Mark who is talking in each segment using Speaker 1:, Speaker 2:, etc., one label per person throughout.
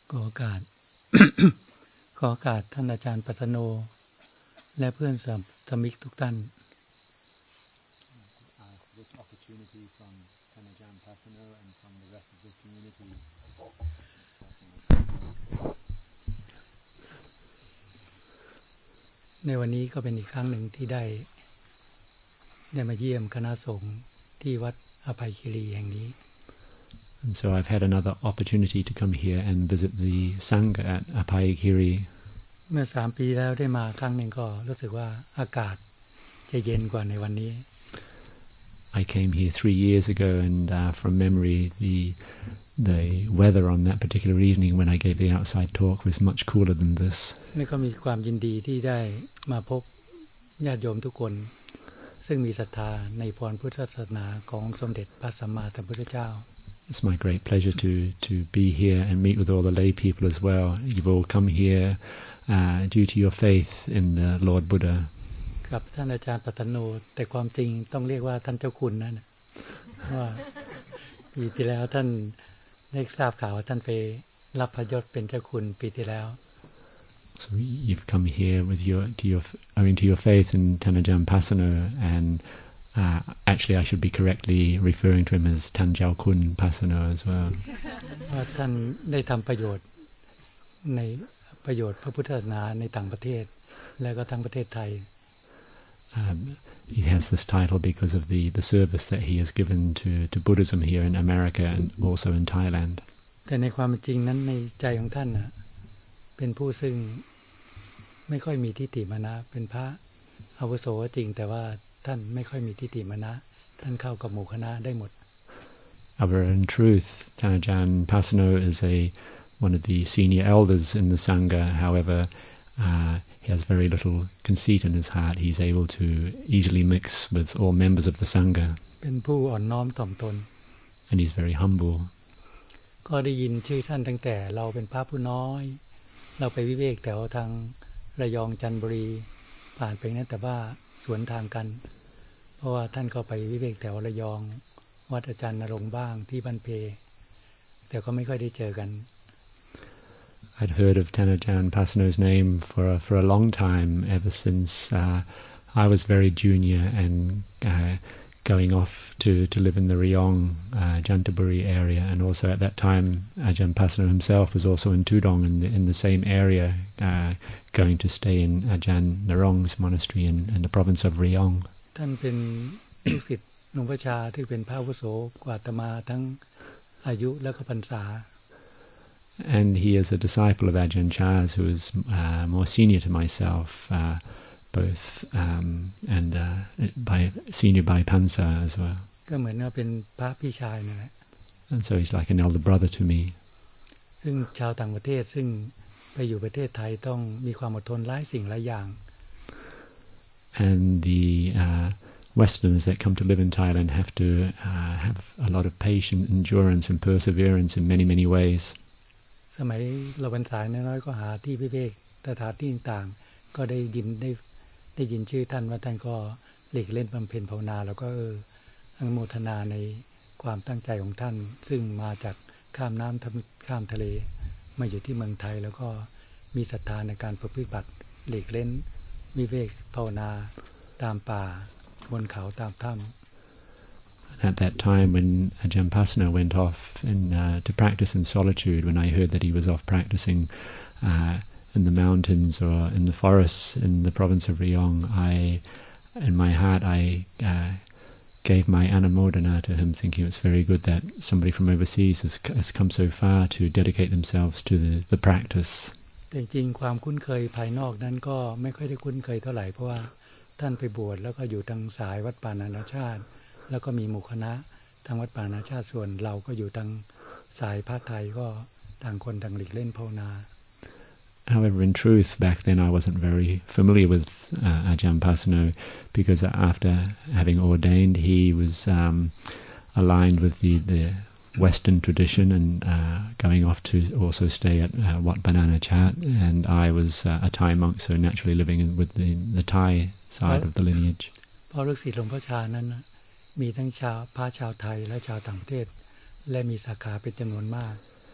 Speaker 1: ขอโอกาส ขอโอกาสท่านอาจารย์ปัสโนและเพื่อนสมิกทุกท่าน
Speaker 2: this opportunity from Tanajan Pasano and from the rest of the community
Speaker 1: ในวันนี้ก็เป็นอีกครั้งหนึ่งที่ได้มาเยี่ยมคณะสงฆ์ที่วัดอภัยคีรีแห่งนี้
Speaker 2: And so I've had another opportunity to come here and visit the Sangha at Apayagiri.
Speaker 1: เมื่อ3 ปีแล้วได้มาครั้งหนึ่งก็รู้สึกว่าอากาศจะเย็นกว่าในวันนี้
Speaker 2: I came here 3 years ago and from memory the weather on that particular evening when I gave the outside talk was much cooler than this.
Speaker 1: นี่ก็มีความยินดีที่ได้มาพบญาติโยมทุกคนซึ่งมีศรัทธาในพรพุทธศาสนาของสมเด็จพระสัมมาสัมพุทธเจ้า
Speaker 2: It's my great pleasure to be here and meet with all the lay people as well. You've all come here due to your faith in the Lord Buddha.
Speaker 1: กับท่านอาจารย์ปัตตโนแต่ความจริงต้องเรียกว่าท่านเจ้าคุณนั่นว่าปีที่แล้วท่านได้ทราบข่าวว่าท่านไปรับพระยศเป็นเจ้าคุณปีที่แล้ว
Speaker 2: So you've come here with owing to your faith in Tanajan Pasano, and actually I should be correctly referring to him as Tanjau Kun Pasano as well.
Speaker 1: ว่าท่านได้ทำประโยชน์ในประโยชน์พระพุทธศาสนาในต่างประเทศและก็ทั้งประเทศไทย
Speaker 2: He has this title because of the service that he has given to Buddhism here in America and also in Thailand.
Speaker 1: แต่ในความจริงนั้นในใจของท่านน่ะเป็นผู้ซึ่งไม่ค่อยมีทิฏฐิมานะเป็นพระอาวุโสจริงแต่ว่าท่านไม่ค่อยมีทิฏฐิมานะท่านเข้ากับหมู่คณะได้หมด
Speaker 2: However, in truth, Tanajan Pasano is one of the senior elders in the Sangha. However, he has very little conceit in his heart. He's able to easily mix with all members of the Sangha.
Speaker 1: เป็นผู้อ่อนน้อมถ่อมตน
Speaker 2: And he's very humble.
Speaker 1: ก็ได้ยินชื่อท่านตั้งแต่เราเป็นพระผู้น้อยเราไปวิเวกแถวทางระยองจันทบุรีผ่านไปนั้นแต่ว่าสวนทางกันเพราะว่าท่านก็ไปวิเวกแถวระยองวัดอาจารย์ณรงค์บ้างที่บ้านเพแต่ก็ไม่ค่อยได้เจอกัน
Speaker 2: I'd heard of Tanajan Pasano's name for a long time, ever since I was very junior and going off to live in the Rayong, Jantaburi area, and also at that time Ajahn Pasano himself was also in Tudong in the same area, going to stay in Ajahn Narong's monastery in the province of Rayong.
Speaker 1: ท่านเป็นลูกศิษย์หลวงพ่อชาที่เป็นพระอาวุโสกว่าอาตมาทั้งอายุและก็พรรษา
Speaker 2: And he is a disciple of Ajahn Chah's, who is more senior to myself, both and senior by Pansa as well.
Speaker 1: ก็เหมือนว่าเป็นพระพี่ชายนั่นแหละ
Speaker 2: And so he's like an elder brother to me.
Speaker 1: ซึ่งชาวต่างประเทศซึ่งไปอยู่ประเทศไทยต้องมีความอดทนหลายสิ่งหลายอย่าง
Speaker 2: And the Westerners that come to live in Thailand have to have a lot of patience, endurance, and perseverance in many, many ways.
Speaker 1: สมัยเราบรรษาน้อยๆก็หาที่วิเวกสถานที่ต่างๆก็ได้ยินชื่อท่านว่าท่านก็หลีกเล่นบำเพ็ญภาวนาแล้วก็อนุโมทนาในความตั้งใจของท่านซึ่งมาจากข้ามน้ำข้ามทะเลมาอยู่ที่เมืองไทยแล้วก็มีศรัทธาในการประพฤติบัติหลีกเล่นวิเวกภาวนาตามป่าบนเขาตามถ้ำ
Speaker 2: At that time when Ajahn Pasano went off to practice in solitude, when I heard that he was off practicing in the mountains or in the forests in the province of Rayong, in my heart I gave my anumodana to him, thinking it's very good that somebody from overseas has come so far to dedicate themselves to the practice.
Speaker 1: แต่จริงความคุ้นเคยภายนอกนั้นก็ไม่ค่อยได้คุ้นเคยเท่าไหร่เพราะว่าท่านไปบวชแล้วก็อยู่ทางสายวัดป่านานาชาติแล้วก็มีหมู่คณะทางวัดป่านานาชาติส่วนเราก็อยู่ทางสายพระไทยก็ต่างคนต่างหลีกเล่นภาวนา
Speaker 2: However, in truth, back then I wasn't very familiar with Ajahn Pasano because after having ordained, he was aligned with the Western tradition and going off to also stay at Wat Banana Chat, and I was a Thai monk, so naturally living with the Thai side of the lineage.
Speaker 1: เพราะลูกศิษย์หลวงพ่อชานั้นมีทั้งพระชาวไทยและชาวต่างประเทศและมีสาขาเป็นจำนวนมาก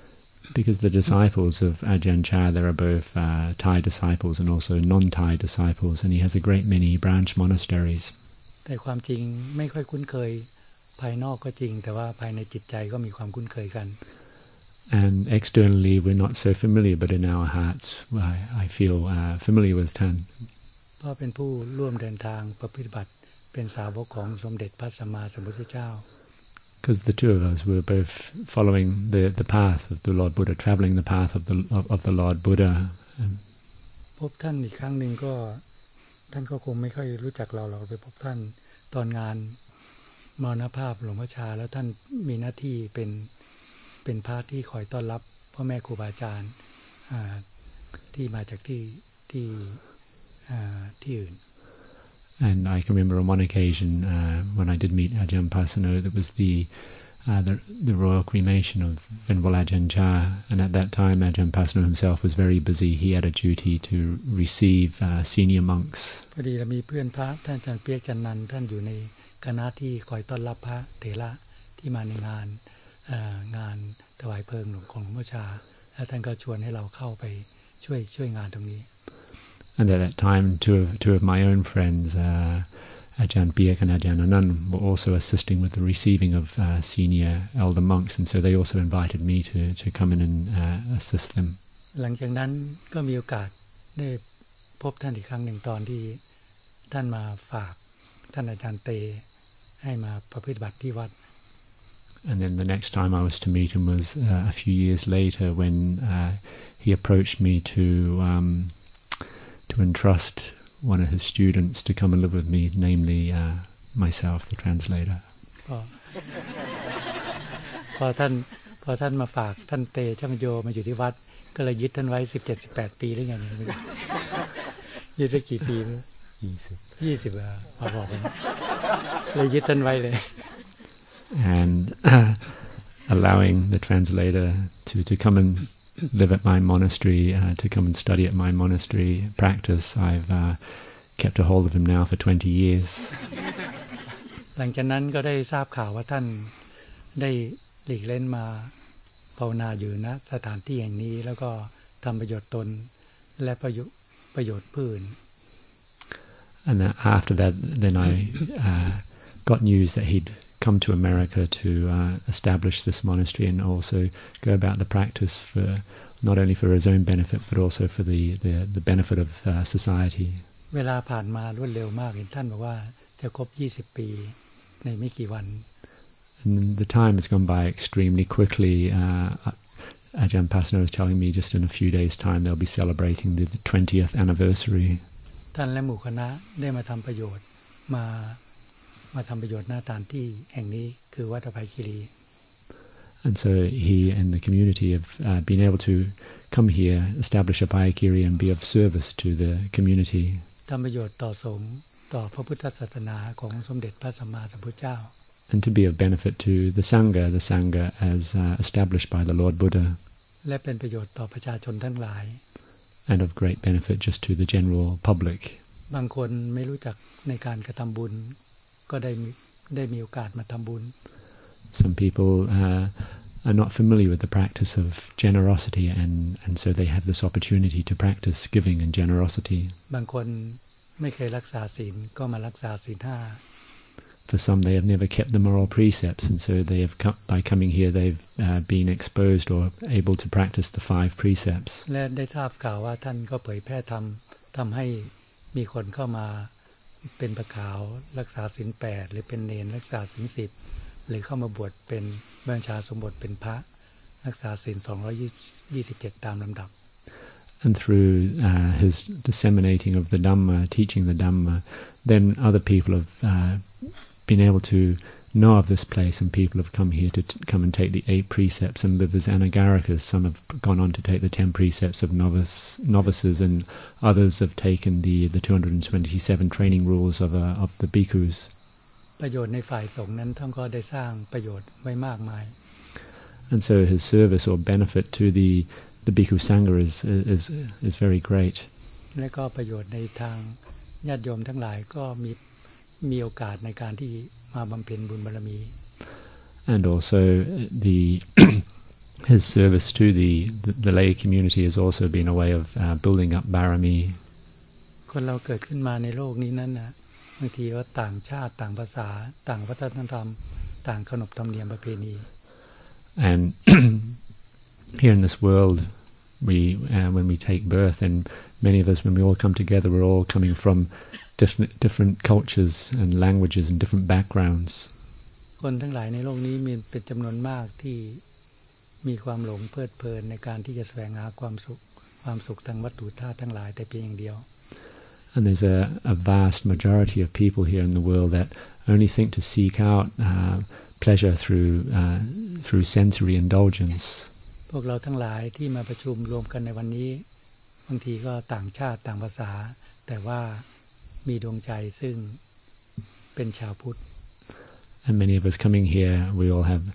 Speaker 2: because the disciples of Ajahn Chah, there are both Thai disciples and also non-Thai disciples, and he has a great many branch monasteries.
Speaker 1: แต่ความจริงไม่ค่อยคุ้นเคยภายนอกก็จริงแต่ว่าภายในจิตใจก็มีความคุ้นเคยกัน
Speaker 2: And externally we're not so familiar, but in our hearts I feel familiar with Tan.
Speaker 1: เพราะเป็นผู้ร่วมเดินทางปฏิบัติเป็นสาวกของสมเด็จพระสัมมาสัมพุทธเจ้า
Speaker 2: Because the two of us were both following the path of the Lord Buddha, traveling the path of the Lord Buddha.
Speaker 1: พบท่านอีกครั้งหนึ่งก็ท่านก็คงไม่ค่อยรู้จักเราไปพบท่านตอนงานมรณภาพหลวงพ่อชาแล้วท่านมีหน้าที่เป็นพระที่คอยต้อนรับพ่อแม่ครูบาอาจารย์ที่มาจากที่อื่น
Speaker 2: And I can remember on one occasion when I did meet Ajahn Pasano, that was the royal cremation of Venerable Ajahn Chah, and at that time Ajahn Pasano himself was very busy. He had a duty to receive senior monks.
Speaker 1: พอดีเรามีเพื่อนพระท่านอาจารย์เปียกจันนันท์ท่านอยู่ในคณะที่คอยต้อนรับพระเถระที่มาในงานถวายเพลิงของหลวงพ่อชาแล้วท่านก็ชวนให้เราเข้าไปช่วยงานตรงนี้
Speaker 2: And at that time, two of my own friends, Ajahn Piak and Ajahn Anand, were also assisting with the receiving of senior elder monks, and so they also invited me to come in and assist them.
Speaker 1: หลังจากนั้นก็มีโอกาสได้พบท่านอีกครั้งหนึ่งตอนที่ท่านมาฝากท่านอาจารย์เตให้มาประพฤติบัติที่วัด
Speaker 2: And then the next time I was to meet him was a few years later when he approached me to entrust one of his students to come and live with me, namely myself, the translator.
Speaker 1: พอท่านมาฝากท่านเตช่างโยมาอยู่ที่วัดก็เลยยึดท่านไว้ 17-18 ปีหรือไงยึดไว้กี่ปี20มาบอกเลยยึดท่านไว้เลย
Speaker 2: And allowing the translator to come and live at my monastery, to come and study at my monastery, practice. I've kept a hold of him now for 20 years.
Speaker 1: หลังจากนั้นก็ได้ทราบข่าวว่าท่านได้หลีกเล่นมาภาวนาอยู่ณสถานที่แห่งนี้แล้วก็ทำประโยชน์ตนและประโยชน์ผู้อื่น
Speaker 2: And after that, then I got news that he'd come to America to establish this monastery and also go about the practice for not only for his own benefit but also for the benefit of society.
Speaker 1: เวลาผ่านมารวดเร็วมากเห็นท่านบอกว่าจะครบ20 ปีในไม่กี่วัน
Speaker 2: And the time has gone by extremely quickly. Ajahn Pasano was telling me just in a few days' time they'll be celebrating the 20th anniversary.
Speaker 1: ท่านและหมู่คณะได้มาทำประโยชน์มาทำประโยชน์หน้าสถานที่แห่งนี้คือวัดอภัยคีรี
Speaker 2: And so he and the community have been able to come here, establish a Abhayagiri and be of service to the community.
Speaker 1: ทำประโยชน์ต่อสงฆ์ต่อพระพุทธศาสนาของสมเด็จพระสัมมาสัมพุทธเจ้า
Speaker 2: And to be of benefit to the Sangha as established by the Lord Buddha.
Speaker 1: และเป็นประโยชน์ต่อประชาชนทั้งหลาย
Speaker 2: And of great benefit just to the general public.
Speaker 1: บางคนไม่รู้จักในการกระทำบุญก็ได้มีโอกาสมาทำบุญ
Speaker 2: Some people are not familiar with the practice of generosity and so they have this opportunity to practice giving and generosity.
Speaker 1: บางคนไม่เคยรักษาศีลก็มารักษาศีล 5
Speaker 2: For some they have never kept the moral precepts and so they have by coming here they've been exposed or able to practice the 5 precepts.
Speaker 1: และได้ทราบข่าวว่าท่านก็เผยแพร่ทำให้มีคนเข้ามาเป็นประขาวรักษาศีล 8หรือเป็นเณรรักษาศีล 10หรือเข้ามาบวชเป็นบัญชาสมบทเป็นพระรักษาศีล 227ตามลำดับ
Speaker 2: And through his disseminating of the Dhamma, teaching the Dhamma, then other people have been able to know of this place and people have come here to come and take the 8 precepts and live as anagarikas. Some have gone on to take the 10 precepts of novices and others have taken the 227 training rules of the bhikkhus.
Speaker 1: ประโยชน์ในฝ่ายสงฆ์นั้นท่านก็ได้สร้างประโยชน์ไว้มากมาย
Speaker 2: And so his service or benefit to the Bhikkhu Sangha is very great.
Speaker 1: และก็ประโยชน์ในทางญาติโยมทั้งหลายก็มีโอกาสในการที่มาบำเพ็ญบุญบารมี
Speaker 2: And also the his service to the lay community has also been a way of building up barami.
Speaker 1: คนเราเกิดขึ้นมาในโลกนี้นั้นนะบางทีก็ต่างชาติต่างภาษาต่างวัฒนธรรมต่างขนบธรรมเนียมประเพณี
Speaker 2: And here in this world, when we take birth, and many of us, when we all come together, we're all coming from different cultures and languages and different backgrounds.
Speaker 1: คนทั้งหลายในโลกนี้มีเป็นจำนวนมากที่มีความหลงเพลิดเพลินในการที่จะแสวงหาความสุขทางวัตถุธาตุทั้งหลายแต่เพียงอย่างเดียว
Speaker 2: And there's a vast majority of people here in the world that only think to seek out pleasure through sensory indulgence.
Speaker 1: พวกเราทั้งหลายที่มาประชุมรวมกันในวันนี้บางทีก็ต่างชาติต่างภาษาแต่ว่ามีดวงใจซึ่งเป็นชาวพุทธ
Speaker 2: And many of us coming here, we all have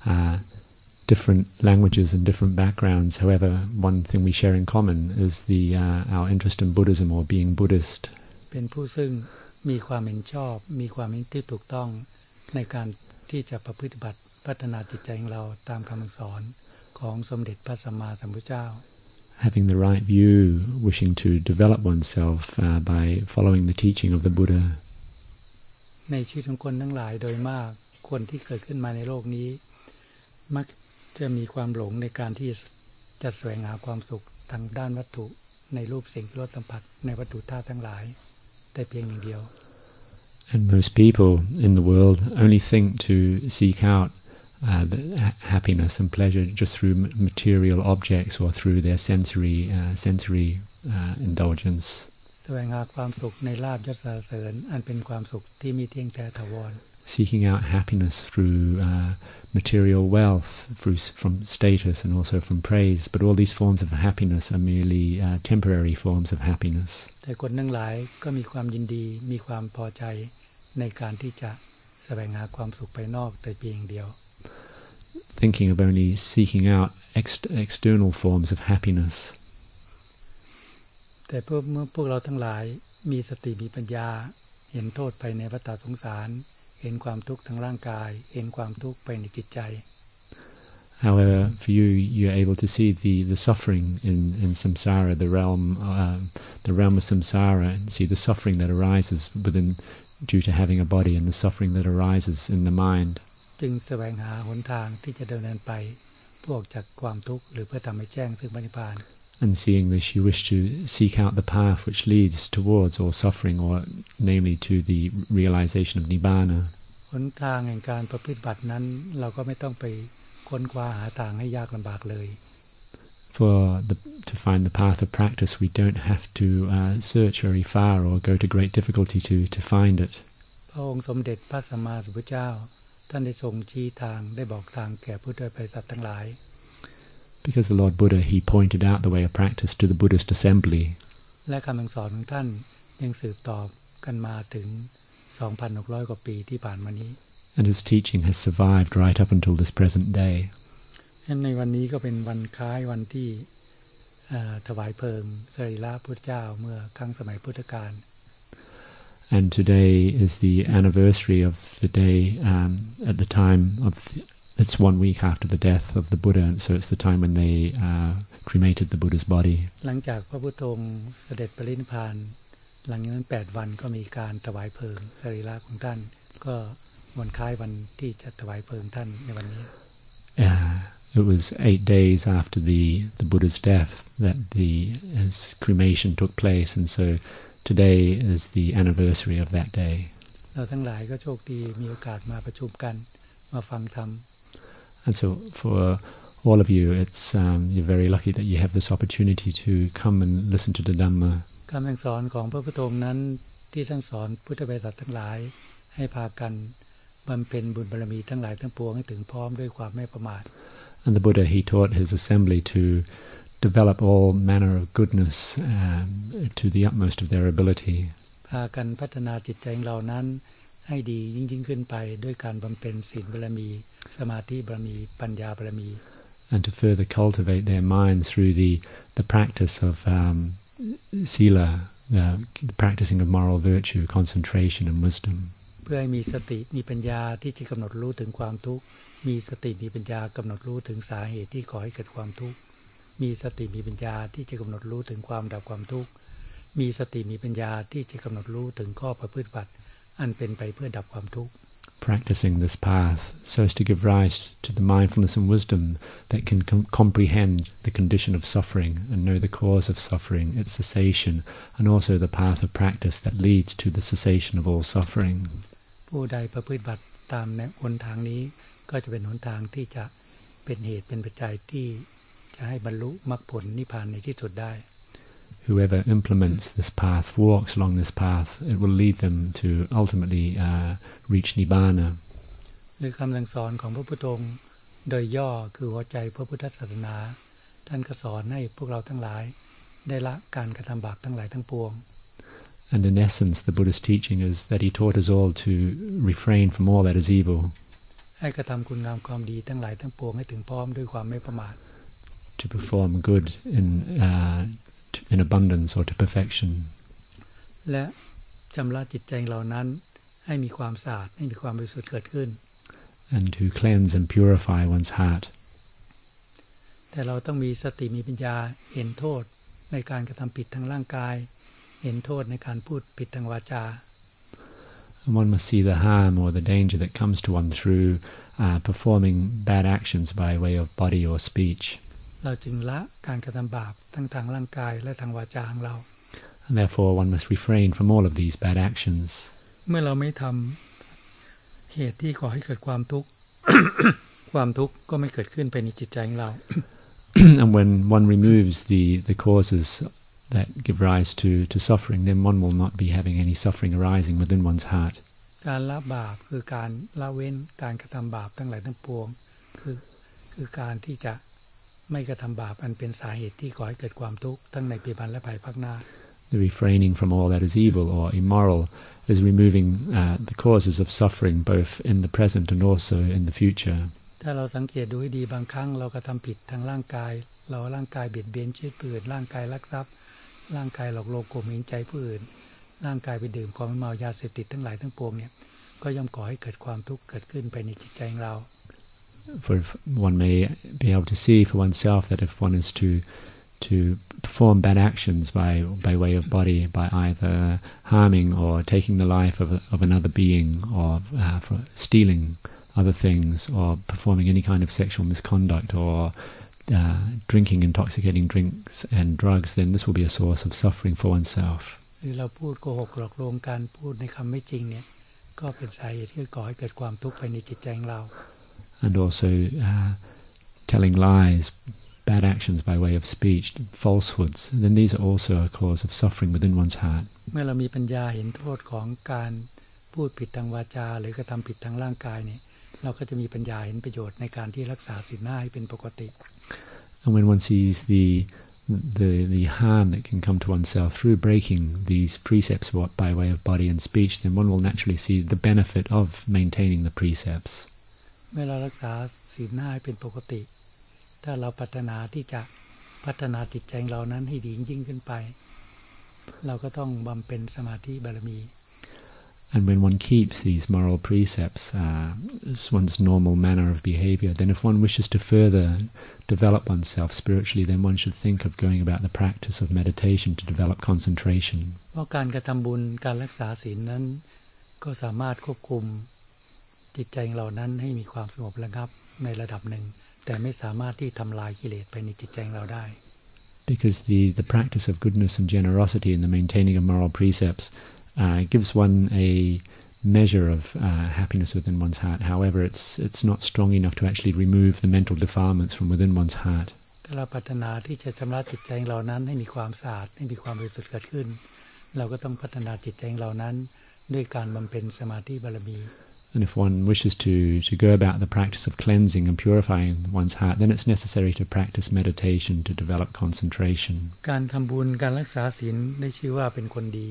Speaker 2: different languages and different backgrounds. However, one thing we share in common is our interest in Buddhism or being Buddhist.
Speaker 1: เป็นผู้ซึ่งมีความเห็นชอบมีความเห็นที่ถูกต้องในการที่จะประพฤติบัติพัฒนาจิตใจของเราตามคำสอนของสมเด็จพระสัมมาสัมพุทธเจ้า
Speaker 2: Having the right view, wishing to develop oneself by following the teaching of the Buddha.
Speaker 1: ในชีวิตของคนทั้งหลายโดยมากคนที่เกิดขึ้นมาในโลกนี้มักจะมีความหลงในการที่จะแสวงหาความสุขทางด้านวัตถุในรูปสิ่งที่รสสัมผัสในวัตถุธาตุทั้งหลายแต่เพียงอย่างเดียว
Speaker 2: And most people in the world only think to seek out the happiness and pleasure just through material objects or through their sensory indulgence.
Speaker 1: แสวงหาความสุขในลาภยศสรรเสริญอันเป็นความสุขที่มีเที่ยงแท้ถาวร
Speaker 2: Seeking out happiness through material wealth, from status and also from praise, but all these forms of happiness are merely temporary forms of happiness.
Speaker 1: แต่คนทั้งหลายก็มีความยินดีมีความพอใจในการที่จะแสวงหาความสุขภายนอกแต่เพียงเดียว
Speaker 2: Thinking of only seeking out external forms of happiness.
Speaker 1: แต่เมื่อพวกเราทั้งหลายมีสติมีปัญญาเห็นโทษภายในวัฏฏะสงสารเห็นความทุกข์ทางร่างกายเห็นความทุกข์ภายในจิตใจ
Speaker 2: However, for you, you're able to see the suffering in samsara, the realm of samsara, and see the suffering that arises due to having a body, and the suffering that arises in the mind.
Speaker 1: จึงแสวงหาหนทางที่จะดำเนินไปเพื่อออกจากความทุกข์หรือเพื่อทำให้แจ้งซึ่งพระนิพพาน
Speaker 2: And seeing this, you wish to seek out the path which leads towards all suffering, or namely to the realization of nibbana.
Speaker 1: หนทางแห่งการประพฤติบัตินั้นเราก็ไม่ต้องไปค้นคว้าหาทางให้ยากลำบากเลย
Speaker 2: To find the path of practice, we don't have to search very far or go to great difficulty to find it.
Speaker 1: พระองค์สมเด็จพระสัมมาสัมพุทธเจ้าท่านได้ทรงชี้ทางได้บอกทางแก่ผู้โดยบริษัททั้งหลาย
Speaker 2: Because the Lord Buddha, he pointed out the way of practice to the Buddhist assembly.
Speaker 1: และคำสอนของท่านยังสืบต่อกันมาถึง 2,600 กว่าปีที่ผ่านมานี้
Speaker 2: And his teaching has survived right up until this present day.
Speaker 1: ในวันนี้ก็เป็นวันคล้ายวันที่ถวายเพลิงสรีระพุทธเจ้าเมื่อครั้งสมัยพุทธกาล
Speaker 2: And today is the anniversary of the day at the time of it's 1 week after the death of the Buddha, so it's the time when they cremated the Buddha's body.
Speaker 1: หลังจากพระพุทธองค์เสด็จปรินิพพานหลังจากนั้น8วันก็มีการถวายเพลิงสรีระของท่านก็วันคล้ายวันที่จะถวายเพลิงท่านในวันนี้
Speaker 2: It was 8 days after the Buddha's death that his cremation took place, and so today is the anniversary of that day.
Speaker 1: เราทั้งหลายก็โชคดีมีโอกาสมาประชุมกันมาฟังธรรม
Speaker 2: And so for all of you, it's you're very lucky that you have this opportunity to come and listen to the Dhamma.
Speaker 1: คำสอนของพระพุทธองค์นั้นที่ท่านสอนพุทธบริษัททั้งหลายให้พากันบำเพ็ญบุญบารมีทั้งหลายทั้งปวงให้ถึงพร้อมด้วยความไม่ประมาท
Speaker 2: And the Buddha, he taught his assembly to develop all manner of goodness to the utmost of their ability.
Speaker 1: พากันพัฒนาจิตใจของเรานั้นให้ดียิ่งขึ้นไปด้วยการบำเพ็ญศีลบารมีสมาธิบารมีปัญญาบารมี
Speaker 2: And to further cultivate their minds through the practice of sila, the practicing of moral virtue, concentration and wisdom.
Speaker 1: เพื่อให้มีสติมีปัญญาที่จะกำหนดรู้ถึงความทุกข์มีสติมีปัญญากำหนดรู้ถึงสาเหตุที่ก่อให้เกิดความทุกข์มีสติมีปัญญาที่จะกำหนดรู้ถึงความดับความทุกข์มีสติมีปัญญาที่จะกำหนดรู้ถึงข้อประพฤติปฏิบัติอันเป็นไปเพื่อดับความทุกข์
Speaker 2: Practicing this path so as to give rise to the mindfulness and wisdom that can comprehend the condition of suffering and know the cause of suffering, its cessation, and also the path of practice that leads to the cessation of all suffering.
Speaker 1: ผู้ใดประพฤติปฏิบัติตามแนวหนทางนี้ก็จะเป็นหนทางที่จะเป็นเหตุเป็นปัจจัยที่จะให้บรรลุมรรคผลนิพพานในที่สุดได้
Speaker 2: Whoever implements this path, walks along this path, it will lead them to ultimately reach Nibbana.
Speaker 1: หรือคำสั่งสอนของพระพุทธองค์โดยย่อคือหัวใจพระพุทธศาสนาท่านก็สอนให้พวกเราทั้งหลายได้ละการกระทำบาปทั้งหลายทั้งปวง
Speaker 2: And in essence, the Buddha's teaching is that he taught us all to refrain from all that is evil.
Speaker 1: ให้กระทำคุณงามความดีทั้งหลายทั้งปวงให้ถึงพร้อมด้วยความไม่ประมาท
Speaker 2: To perform good in abundance or to perfection.
Speaker 1: และชำระจิตใจเรานั้นให้มีความสะอาดให้มีความบริสุทธิ์เกิดขึ้น
Speaker 2: And to cleanse and purify one's heart.
Speaker 1: แต่เราต้องมีสติมีปัญญาเห็นโทษในการกระทำผิดทางร่างกายเห็นโทษในการพูดผิดทางวาจา
Speaker 2: And one must see the harm or the danger that comes to one through performing bad actions by way of body or speech.
Speaker 1: เราจึงละการกระทำบาปทั้งทางร่างกายและทางวาจาของเรา
Speaker 2: And therefore one must refrain from all of these bad actions.
Speaker 1: เมื่อเราไม่ทำเหตุที่ก่อให้เกิดความทุกข์ ความทุกข์ก็ไม่เกิดขึ้นภายในจิตใจของเรา
Speaker 2: And when one removes the causes that give rise to suffering, then one will not be having any suffering arising within one's heart.
Speaker 1: การละบาปคือการละเว้นการกระทำบาปทั้งหลายทั้งปวงคือการที่จะไม่กระทำบาปอันเป็นสาเหตุที่ก่อให้เกิดความทุกข์ทั้งในปัจจุบันและภายภาคหน้า
Speaker 2: The refraining from all that is evil or immoral is removing the causes of suffering both in the present and also in the future.
Speaker 1: ถ้าเราสังเกตดูให้ดีบางครั้งเรากระทำผิดทางร่างกายเราร่างกายเบียดเบียนชีวิตผู้อื่นร่างกายลักทรัพย์ร่างกายหลอกลวงข่มเหงใจผู้อื่นร่างกายไปดื่มของเมายาเสพติดทั้งหลายทั้งปวงเนี่ยก็ย่อมก่อให้เกิดความทุกข์เกิดขึ้นภายในจิตใจของเรา
Speaker 2: For one may be able to see for oneself that if one is to perform bad actions by way of body, by either harming or taking the life of another being, or for stealing other things, or performing any kind of sexual misconduct, or drinking intoxicating drinks and drugs, then this will be a source of suffering for oneself.
Speaker 1: หรือเราพูดโกหกหลอกลวงการพูดในคำไม่จริงเนี่ยก็เป็นสาเหตุที่ก่อให้เกิดความทุกข์ภายในจิตใจของเรา
Speaker 2: And also telling lies, bad actions by way of speech, falsehoods, then these are also a cause of suffering within one's heart.
Speaker 1: เมื่อเรามีปัญญาเห็นโทษของการพูดผิดทางวาจาหรือกระทำผิดทางร่างกายเนี่ยเราก็จะมีปัญญาเห็นประโยชน์ในการที่รักษาศีลห้าให้เป็นปกติ
Speaker 2: And when one sees the harm that can come to oneself through breaking these precepts by way of body and speech, then one will naturally see the benefit of maintaining the precepts.
Speaker 1: เมื่อเรารักษาศีลห้าให้เป็นปกติถ้าเราปรารถนาที่จะพัฒนาจิตใจเรานั้นให้ดียิ่งขึ้นไปเราก็ต้องบำเพ็ญสมาธิบารมี
Speaker 2: And when one keeps these moral precepts as one's normal manner of behavior, then if one wishes to further develop oneself spiritually, then one should think of going about the practice of meditation to develop concentration.
Speaker 1: เพราะการกระทำบุญการรักษาศีลนั้นก็สามารถควบคุมจิตใจเรานั้นให้มีความสงบระงับในระดับหนึ่งแต่ไม่สามารถที่ทำลายกิเลสภายในจิตใจเราได้
Speaker 2: Because the practice of goodness and generosity and the maintaining of moral precepts gives one a measure of happiness within one's heart. However, it's not strong enough to actually remove the mental defilements from within one's heart.
Speaker 1: ถ้าเราปรารถนาที่จะชำระจิตใจเรานั้นให้มีความสะอาดให้มีความบริสุทธิ์เกิดขึ้นเราก็ต้องพัฒนาจิตใจเรานั้นด้วยการบำเพ็ญสมาธิบารมี
Speaker 2: And if one wishes to go about the practice of cleansing and purifying one's heart, then it's necessary to practice meditation to develop concentration.
Speaker 1: การทำบุญการรักษาศีลได้ชื่อว่าเป็นคนดี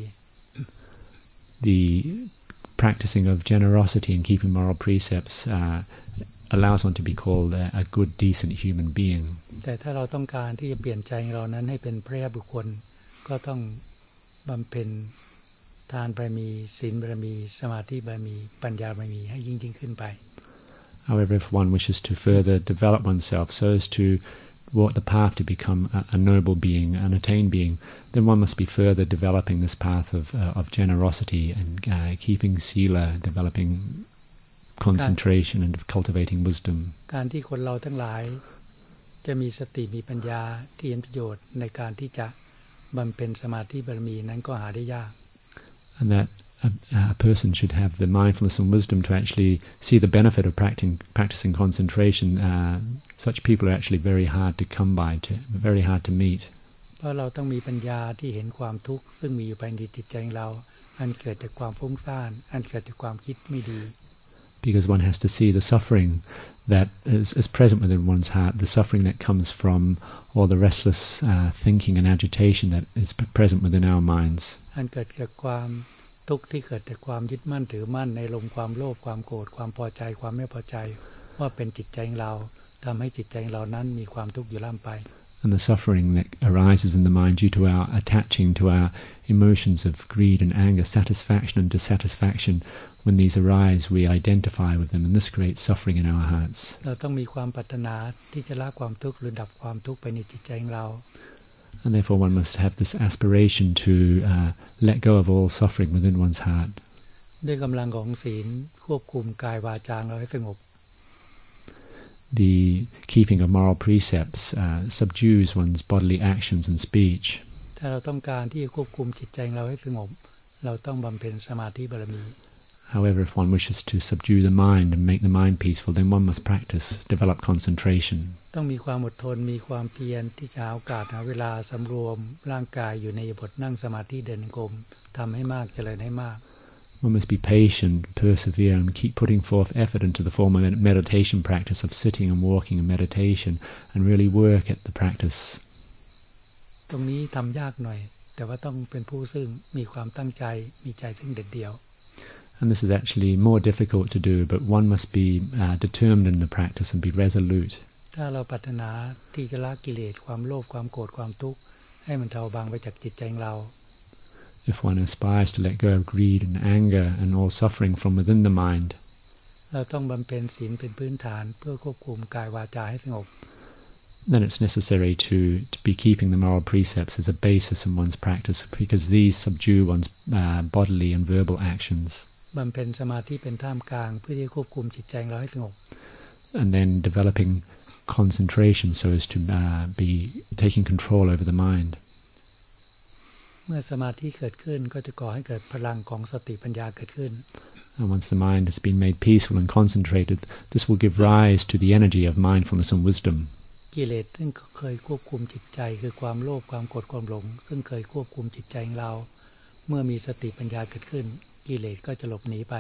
Speaker 2: The practicing of generosity and keeping moral precepts allows one to be called a good, decent human being.
Speaker 1: แต่ถ้าเราต้องการที่จะเปลี่ยนใจเรานั้นให้เป็นพระบุคคลก็ต้องบำเพ็ญทานบารมีศีลบารมีสมาธิบารมีปัญญาบารมีให้ยิ่งขึ้นไป
Speaker 2: However, if one wishes to further develop oneself so as to walk the path to become a noble being, an attained being, then one must be further developing this path of generosity and keeping sila, developing concentration and cultivating wisdom.
Speaker 1: การที่คนเราทั้งหลายจะมีสติมีปัญญาที่เห็นประโยชน์ในการที่จะบำเพ็ญสมาธิบารมีนั้นก็หาได้ยาก
Speaker 2: And that a person should have the mindfulness and wisdom to actually see the benefit of practicing concentration. Such people are actually very hard to come by, very hard to meet.
Speaker 1: เพราะเราต้องมีปัญญาที่เห็นความทุกข์ซึ่งมีอยู่ภายในจิตใจของเราอันเกิดจากความฟุ้งซ่านอันเกิดจากความคิดไม่ดี
Speaker 2: Because one has to see the suffering that is present within one's heart, the suffering that comes from all the restless thinking and agitation that is present within our minds.
Speaker 1: อันเกิดจากความทุกข์ที่เกิดจากความยึดมั่นถือมั่นในลมความโลภความโกรธความพอใจความไม่พอใจว่าเป็นจิตใจของเราทำให้จิตใจของเรานั้นมีความทุกข์อยู่ล่ำไป
Speaker 2: And the suffering that arises in the mind due to our attaching to our emotions of greed and anger, satisfaction and dissatisfaction, when these arise, we identify with them, and this creates suffering in our hearts.
Speaker 1: เราต้องมีความปรารถนาที่จะละความทุกข์หรือดับความทุกข์ไปในจิตใจของเรา
Speaker 2: And therefore one must have this aspiration to let go of all suffering within one's heart.
Speaker 1: ด้วยกำลังของศีลควบคุมกายวาจาเราให้สงบ
Speaker 2: The keeping of moral precepts subdues one's bodily actions and speech.
Speaker 1: ถ้าเราต้องการที่จะควบคุมจิตใจเราให้สงบเราต้องบำเพ็ญสมาธิบารมี
Speaker 2: However, if one wishes to subdue the mind and make the mind peaceful, then one must practice, develop concentration.
Speaker 1: ต้องมีความอดทนมีความเพียรที่จะหาโอกาสหาเวลาสำรวมร่างกายอยู่ในบทนั่งสมาธิเดินกรมทำให้มากเจริญให้มาก
Speaker 2: One must be patient, persevere, and keep putting forth effort into the form of meditation practice of sitting and walking and meditation, and really work at the practice.
Speaker 1: ตรงนี้ทำยากหน่อยแต่ว่าต้องเป็นผู้ซึ่งมีความตั้งใจมีใจซึ่งเด็ดเดี่ยว
Speaker 2: And this is actually more difficult to do, but one must be determined in the practice and be resolute.
Speaker 1: ถ้าเราปรารถนาที่จะละกิเลสความโลภความโกรธความทุกข์ให้มันเทาบางไปจากจิตใจของเรา
Speaker 2: If one aspires to let go of greed and anger and all suffering from within the mind,
Speaker 1: เราต้องบำเพ็ญศีลเป็นพื้นฐานเพื่อควบคุมกายวาจาให้สงบ
Speaker 2: then it's necessary to be keeping the moral precepts as a basis in one's practice, because these subdue one's bodily and verbal actions.
Speaker 1: บำเพ็ญสมาธิเป็นท่ามกลางเพื่อที่ควบคุมจิตใจเราให้สงบ
Speaker 2: And then developing concentration so as to be taking control over the mind.
Speaker 1: เมื่อสมาธิเกิดขึ้นก็จะก่อให้เกิดพลังของสติปัญญาเกิดขึ้น
Speaker 2: And once the mind has been made peaceful and concentrated, this will give rise to the energy of mindfulness and wisdom.
Speaker 1: กิเลสซึ่งเคยควบคุมจิตใจคือความโลภความโกรธความหลงซึ่งเคยควบคุมจิตใจของเราเมื่อมีสติปัญญาเกิดขึ้นกิเลสก็จะหลบหนีไป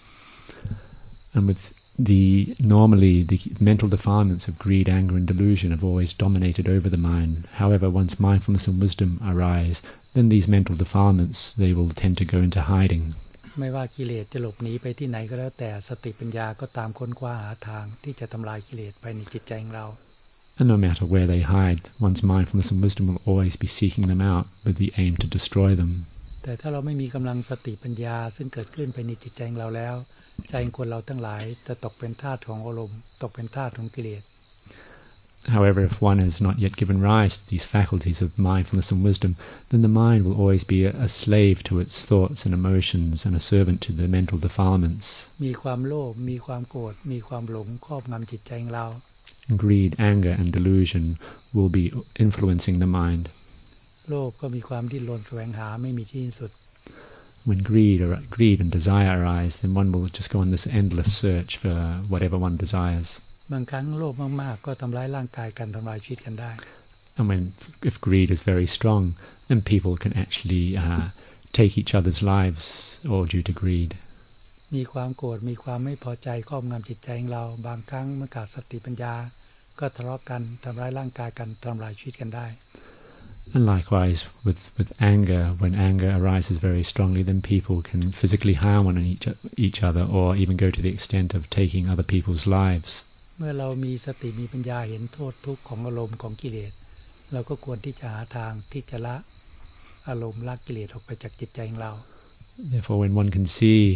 Speaker 2: And with normally the mental defilements of greed, anger and delusion have always dominated over the mind. However, once mindfulness and wisdom arise, then these mental defilements, they will tend to go into hiding.
Speaker 1: ไม่ว่ากิเลสจะหลบหนีไปที่ไหนก็แล้วแต่สติปัญญาก็ตามค้นคว้าหาทางที่จะทำลายกิเลสไปในจิตใจของเรา
Speaker 2: And no matter where they hide, one's mindfulness and wisdom will always be seeking them out with the aim to destroy them.
Speaker 1: แต่ถ้าเราไม่มีกำลังสติปัญญาซึ่งเกิดขึ้นภายในจิตใจของเราแล้วใจของคนเราทั้งหลายจะตกเป็นทาสของอารมณ์ตกเป็นทาสของกิเลส
Speaker 2: However, if one has not yet given rise to these faculties of mindfulness and wisdom, then the mind will always be a slave to its thoughts and emotions and a servant to the mental defilements.
Speaker 1: มีความโลภมีความโกรธมีความหลงครอบงำจิตใจของเรา
Speaker 2: Greed, anger and delusion will be influencing the mind.
Speaker 1: โลภก็มีความดิ้นรนแสวงหาไม่มีที่สิ้นสุด
Speaker 2: When greed and desire arise, then one will just go on this endless search for whatever one desires.
Speaker 1: บางครั้งโลภมากๆก็ทำร้ายร่างกายกันทำลายชีวิตกันได้
Speaker 2: And if greed is very strong, then people can actually take each other's lives all due to greed.
Speaker 1: มีความโกรธมีความไม่พอใจครอบงำจิตใจของเราบางครั้งเมื่อขาดสติปัญญาก็ทะเลาะกันทำร้ายร่างกายกันทำลายชีวิตกันได้
Speaker 2: And likewise with anger, when anger arises very strongly, then people can physically harm one each other or even go to the extent of taking other people's lives.
Speaker 1: เมื่อเรามีสติมีปัญญาเห็นโทษทุกข์ของอารมณ์ของกิเลสเราก็ควรที่จะหาทางที่จะละอารมณ์ละกิเลสออกไปจากจิตใจของเรา
Speaker 2: Therefore, when one can see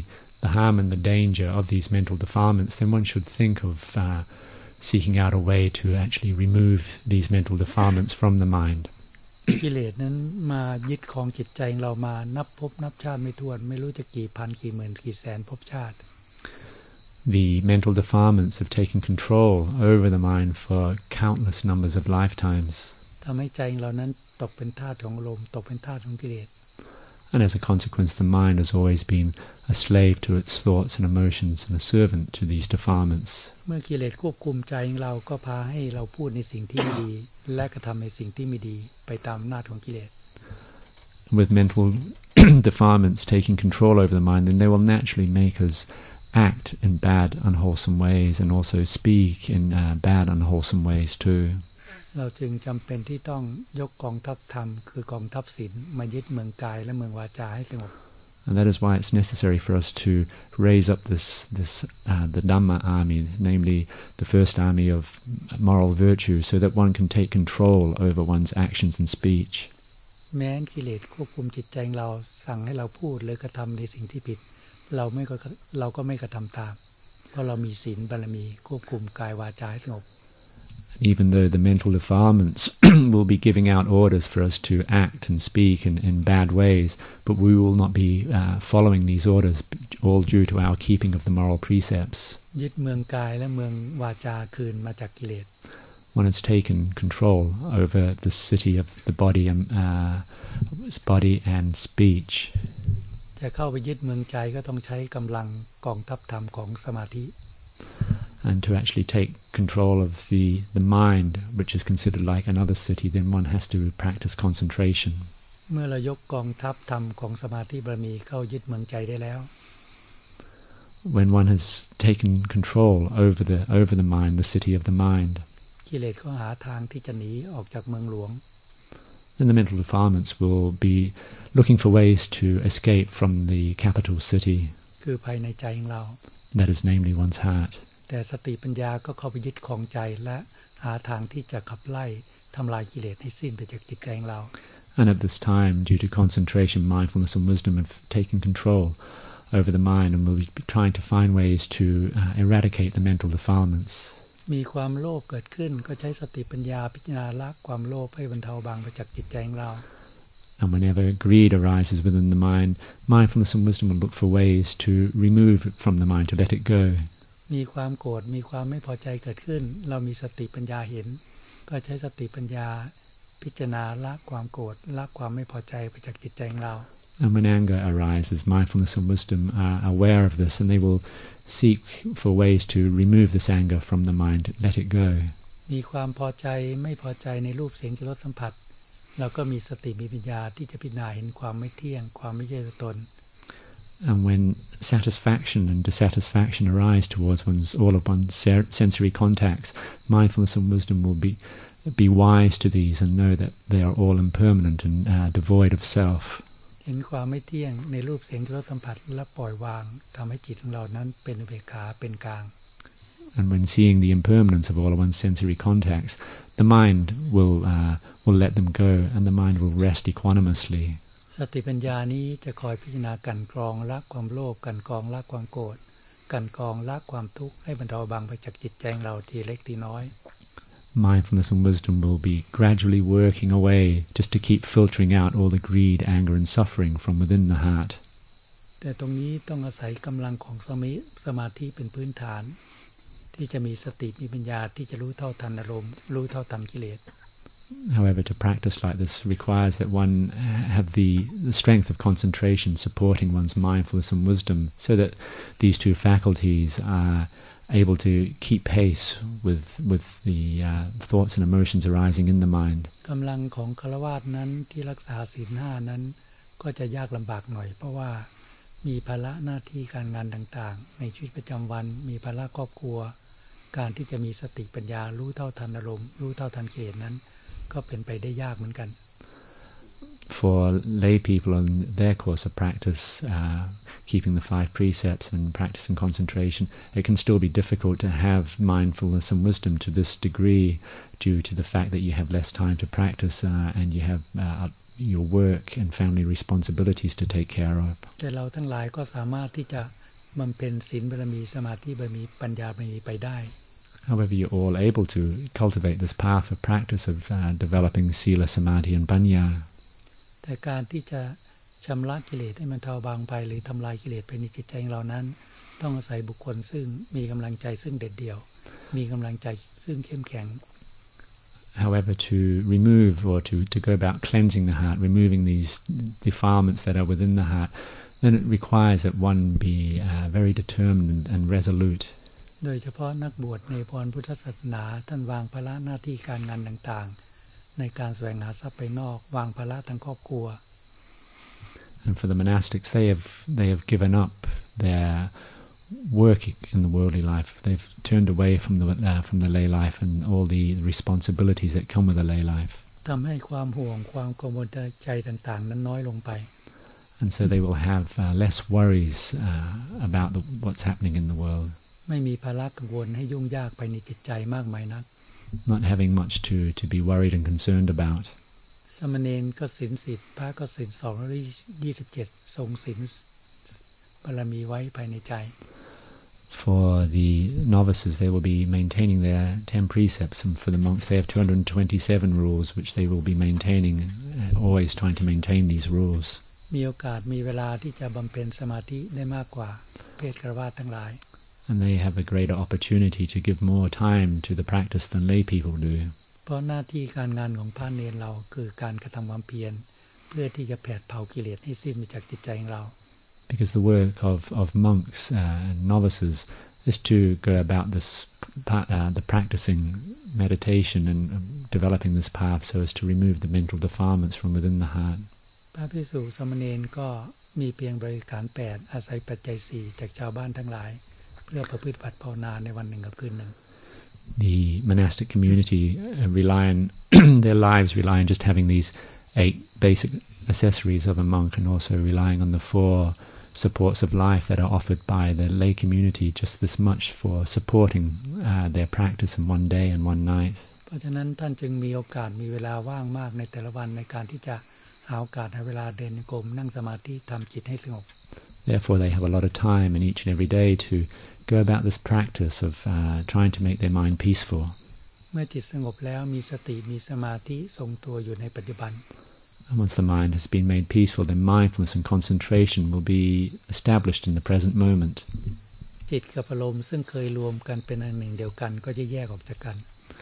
Speaker 2: the harm and the danger of these mental defilements, then one should think of seeking out a way to actually remove these mental defilements from the mind.
Speaker 1: กิเลสนั้นมายึดครองจิตใจของเรามานับภพนับชาติไม่ถ้วนไม่รู้จะกี่พันกี่หมื่นกี่แสนภพชาติ
Speaker 2: The mental defilements have taken control over the mind for countless numbers of lifetimes.
Speaker 1: ทำให้ใจของเรานั้นตกเป็นทาสของอารมณ์ตกเป็นทาสของกิเลส
Speaker 2: And as a consequence, the mind has always been a slave to its thoughts and emotions and a servant to these defilements.
Speaker 1: เมื่อกิเลสควบคุมใจของเราก็พาให้เราพูดในสิ่งที่ไม่ดีและกระทำในสิ่งที่ไม่ดีไปตามอำนาจของกิเลส
Speaker 2: With mental defilements taking control over the mind, then they will naturally make us act in bad, unwholesome ways and also speak in bad, unwholesome ways too.
Speaker 1: เราจึงจำเป็นที่ต้องยกกองทัพธรรมคือกองทัพศีลมายึดเมืองกายและเมืองวาจาให้สงบ
Speaker 2: And that is why it's necessary for us to raise up the Dhamma army, namely the first army of moral virtue, so that one can take control over one's actions and speech.
Speaker 1: แม้กิเลสควบคุมจิตใจเราสั่งให้เราพูดหรือกระทำในสิ่งที่ผิดเราก็ไม่กระทำตามเพราะเรามีศีลบารมีควบคุมกายวาจาให้สงบ
Speaker 2: Even though the mental defilements will be giving out orders for us to act and speak in bad ways, but we will not be following these orders, all due to our keeping of the moral precepts.
Speaker 1: ยึดเมืองกายและเมืองวาจาคืนมาจากกิเลส
Speaker 2: One has taken control over the city of the body and speech.
Speaker 1: จะเข้าไปยึดเมืองใจก็ต้องใช้กำลังกองทัพธรรมของสมาธิ
Speaker 2: And to actually take control of the mind, which is considered like another city, then one has to practice concentration.
Speaker 1: เมื่อเรายกกองทัพธรรมของสมาธิบารมีเข้ายึดเมืองใจได้แล้ว
Speaker 2: When one has taken control over the mind, the city of the mind,
Speaker 1: กิเลสก็หาทางที่จะหนีออกจากเมืองหลวง
Speaker 2: then the mental defilements will be looking for ways to escape from the capital city.
Speaker 1: คือภายในใจของเรา
Speaker 2: That is namely one's heart.
Speaker 1: แต่สติปัญญาก็เข้าไปยึดครองใจและหาทางที่จะขับไล่ทำลายกิเลสให้สิ้นไปจากจิตใจของเรา
Speaker 2: And at this time, due to concentration, mindfulness and wisdom have taken control over the mind and will be trying to find ways to eradicate the mental defilements.
Speaker 1: มีความโลภเกิดขึ้นก็ใช้สติปัญญาพิจารณาละความโลภให้บรรเทาบางไปจากจิตใจของเรา
Speaker 2: And whenever greed arises within the mind, mindfulness and wisdom will look for ways to remove it from the mind, to let it go.
Speaker 1: มีความโกรธมีความไม่พอใจเกิดขึ้นเรามีสติปัญญาเห็นก็ใช้สติปัญญาพิจารณาละความโกรธละความไม่พอใจไปจากจิตใจของเรา
Speaker 2: And when anger arises, mindfulness and wisdom are aware of this, and they will seek for ways to remove this anger from the mind, let it go.
Speaker 1: มีความพอใจไม่พอใจในรูปเสียงรสสัมผัสเราก็มีสติมีปัญญาที่จะพิจารณาเห็นความไม่เที่ยงความไม่ใช่ตัวตน
Speaker 2: And when satisfaction and dissatisfaction arise towards all of one's sensory contacts, mindfulness and wisdom will be wise to these and know that they are all impermanent and devoid of self.
Speaker 1: เห็นความไม่เที่ยงในรูปเสียงรสสัมผัสและปล่อยวางทำให้จิตของเรานั้นเป็นอุเบกขาเป็นกลาง
Speaker 2: And when seeing the impermanence of all of one's sensory contacts, the mind will let them go, and the mind will rest equanimously.
Speaker 1: สติปัญญานี้จะคอยพิจารณากันกรองละความโลภกันกรองละความโกรธกันกรองละความทุกข์ให้บรรเทาบางไปจากจิตใจของเราทีเล็กทีน้อย
Speaker 2: Mindfulness and wisdom will be gradually working away just to keep filtering out all the greed, anger and suffering from within the heart.
Speaker 1: แต่ตรงนี้ต้องอาศัยกำลังของสมาธิเป็นพื้นฐานที่จะมีสติมีปัญญาที่จะรู้เท่าทันอารมณ์รู้เท่าทันกิเลส
Speaker 2: However, to practice like this requires that one have the strength of concentration supporting one's mindfulness and wisdom, so that these two faculties are able to keep pace with the thoughts and emotions arising in the mind.
Speaker 1: กำลังของฆราวาสนั้นที่รักษาศีล 5นั้นก็จะยากลำบากหน่อยเพราะว่ามีภาระหน้าที่การงานต่างๆในชีวิตประจำวันมีภาระครอบครัวการที่จะมีสติปัญญารู้เท่าทันอารมณ์รู้เท่าทันกิเลสนั้นก็เป็นไปได้ยากเหมือนกัน
Speaker 2: For lay people on their course of practice, keeping the 5 precepts and practicing concentration, it can still be difficult to have mindfulness and wisdom to this degree due to the fact that you have less time to practice and you have your work and family responsibilities to take care of.
Speaker 1: แต่เราทั้งหลายก็สามารถที่จะบำเพ็ญศีลบารมีสมาธิบารมีปัญญาบารมีไปได้
Speaker 2: However, you're all able to cultivate this path of practice of developing sila, samadhi and panya.
Speaker 1: แต่การที่จะชำระกิเลสให้มันเทาบางไปหรือทำลายกิเลสไปในจิตใจของเรานั้นต้องอาศัยบุคคลซึ่งมีกำลังใจซึ่งเด็ดเดี่ยวมีกำลังใจซึ่งเข้มแข็ง
Speaker 2: However, to remove or to go about cleansing the heart, removing these defilements that are within the heart, then it requires that one be very determined and resolute.
Speaker 1: โดยเฉพาะนักบวชในพรพุทธศาสนาท่านวางภาระหน้าที่การงานต่างๆในการแสวงหาทรัพย์ภายนอกวางภาระทางครอบครัว
Speaker 2: And for the monastics, they have given up their work in the worldly life. They've turned away from the lay life and all the responsibilities that come with the lay life.
Speaker 1: ทำให้ความห่วงความกังวลใจต่างๆนั้นน้อยลงไป
Speaker 2: And so they will have less worries about what's happening in the world.
Speaker 1: ไม่มีภาระกังวลให้ยุ่งยากไปในจิตใจมากมายนัก
Speaker 2: Not having much to be worried and concerned about.
Speaker 1: สมณเณรก็ศีล10พระก็ศีล227ทรงศีลบารมีไว้ภายในใจ
Speaker 2: For the novices, they will be maintaining their 10 precepts, and for the monks, they have 227 rules, which they will be maintaining, always trying to maintain these rules.
Speaker 1: มีโอกาสมีเวลาที่จะบำเพ็ญสมาธิได้มากกว่าเพศฆราวาสทั้งหลาย
Speaker 2: And they have a greater opportunity to give more time to the practice than lay people do.
Speaker 1: เพราะหน้าที่การงานของพระเณรเราคือการกระทำความเพียรเพื่อที่จะแผดเผากิเลสให้สิ้นไปจากจิตใจของเรา
Speaker 2: Because the work of monks and novices is to go about the practicing meditation and developing this path so as to remove the mental defilements from within the heart.
Speaker 1: พระภิกษุสามเณรก็มีเพียงบริขาร8อาศัยปัจจัย4จากชาวบ้านทั้งหลายเพื่อประพฤติปฏิภาวนาในวันหนึ่งกับคืนหนึ่ง
Speaker 2: The monastic community rely on their lives rely on just having these 8 basic accessories of a monk, and also relying on the 4 supports of life that are offered by the lay community, just this much for supporting their practice in one day and one night.
Speaker 1: เพราะฉะนั้นท่านจึงมีโอกาสมีเวลาว่างมากในแต่ละวันในการที่จะหาโอกาสหาเวลาเดินจงกรมนั่งสมาธิทำจิตให้สงบ
Speaker 2: Therefore, they have a lot of time in each and every day to go about this practice of trying to make their mind peaceful.
Speaker 1: เมื่อจิตสงบแล้วมีสติมีสมาธิทรงตัวอยู่ในปัจจุบัน
Speaker 2: And once the mind has been made peaceful, then mindfulness and concentration will be established in the present moment.
Speaker 1: จิตกับอารมณ์ซึ่งเคยรวมกันเป็นอันหนึ่งเดียวกันก็จะแยกออกจากกัน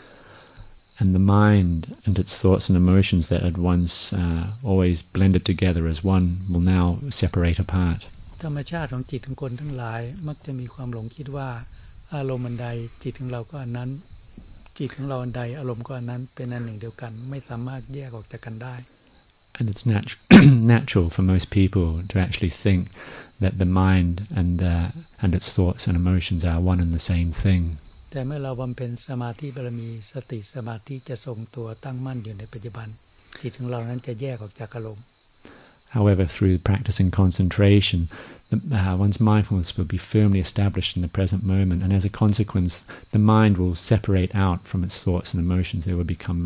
Speaker 2: And the mind and its thoughts and emotions that had once always blended together as one will now separate apart.
Speaker 1: ธรรมชาติของจิตของคนทั้งหลายมักจะมีความหลงคิดว่าอารมณ์อันใดจิตของเราก็อันนั้นจิตของเราอันใดอารมณ์ก็อันนั้นเป็นอันหนึ่งเดียวกันไม่สามารถแยกออกจากกันได้
Speaker 2: And it's natural for most people to actually think that the mind and its thoughts and emotions are one and the same thing.
Speaker 1: แต่เมื่อเราบำเพ็ญสมาธิบารมีสติสมาธิจะทรงตัวตั้งมั่นอยู่ในปัจจุบันจิตของเรานั้นจะแยกออกจากอารมณ์
Speaker 2: However, through practicing concentration, one's mindfulness will be firmly established in the present moment, and as a consequence, the mind will separate out from its thoughts and emotions. They will become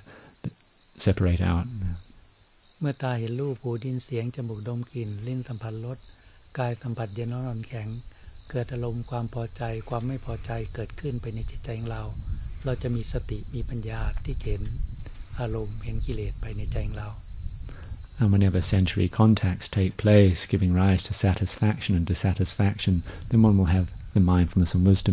Speaker 2: separate out.
Speaker 1: เมื่อตาเห็นรูปหูได้ยินเสียงจมูกดมกลิ่นลิ้นสัมผัสรสกายสัมผัสเย็นร้อนอ่อนแข็งเกิดอารมณ์ความพอใจความไม่พอใจเกิดขึ้นไปในจิตใจของเราเราจะมีสติมีปัญญาที่เห็นอารมณ์เห็นกิเลสไปในใจของเรา
Speaker 2: And whenever sensory contacts take place, giving rise to satisfaction and dissatisfaction, then one will have the mindfulness and wisdom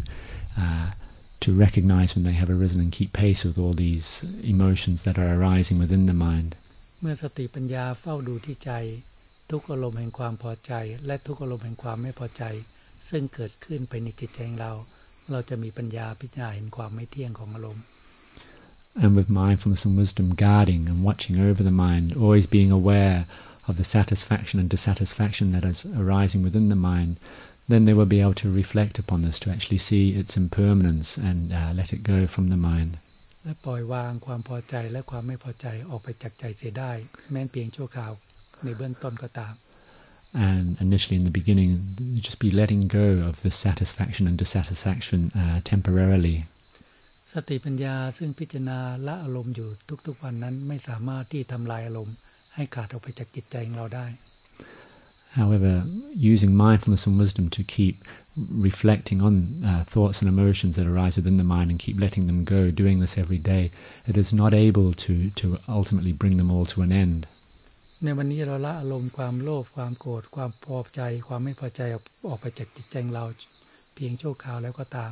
Speaker 2: to recognize when they have arisen and keep pace with all these emotions that are arising within the mind.
Speaker 1: เมื่อสติปัญญาเฝ้าดูที่ใจทุกอารมณ์แห่งความพอใจและทุกอารมณ์แห่งความไม่พอใจซึ่งเกิดขึ้นไปในจิตใจของเราจะมีปัญญาพิจารณาเห็นความไม่เที่ยงของอารมณ์
Speaker 2: And with mindfulness and wisdom guarding and watching over the mind, always being aware of the satisfaction and dissatisfaction that is arising within the mind, then they will be able to reflect upon this, to actually see its impermanence and let it go from the mind.
Speaker 1: และปล่อยวางความพอใจและความไม่พอใจออกไปจากใจเสียได้แม้เพียงชั่วคราวในเบื้องต้นก็ตาม
Speaker 2: And initially in the beginning, just be letting go of the satisfaction and dissatisfaction temporarily.
Speaker 1: สติปัญญาซึ่งพิจารณาละอารมณ์อยู่ทุกๆวันนั้นไม่สามารถที่ทำลายอารมณ์ให้ขาดออกไปจากจิตใจของเราได้
Speaker 2: However, using mindfulness and wisdom to keep reflecting on thoughts and emotions that arise within the mind and keep letting them go, doing this every day, it is not able to ultimately bring them all to an end.
Speaker 1: ในวันนี้เราละอารมณ์ความโลภความโกรธความพอใจความไม่พอใจออกไปจากจิตใจเราเพียงชั่วคราวแล้วก็ตาม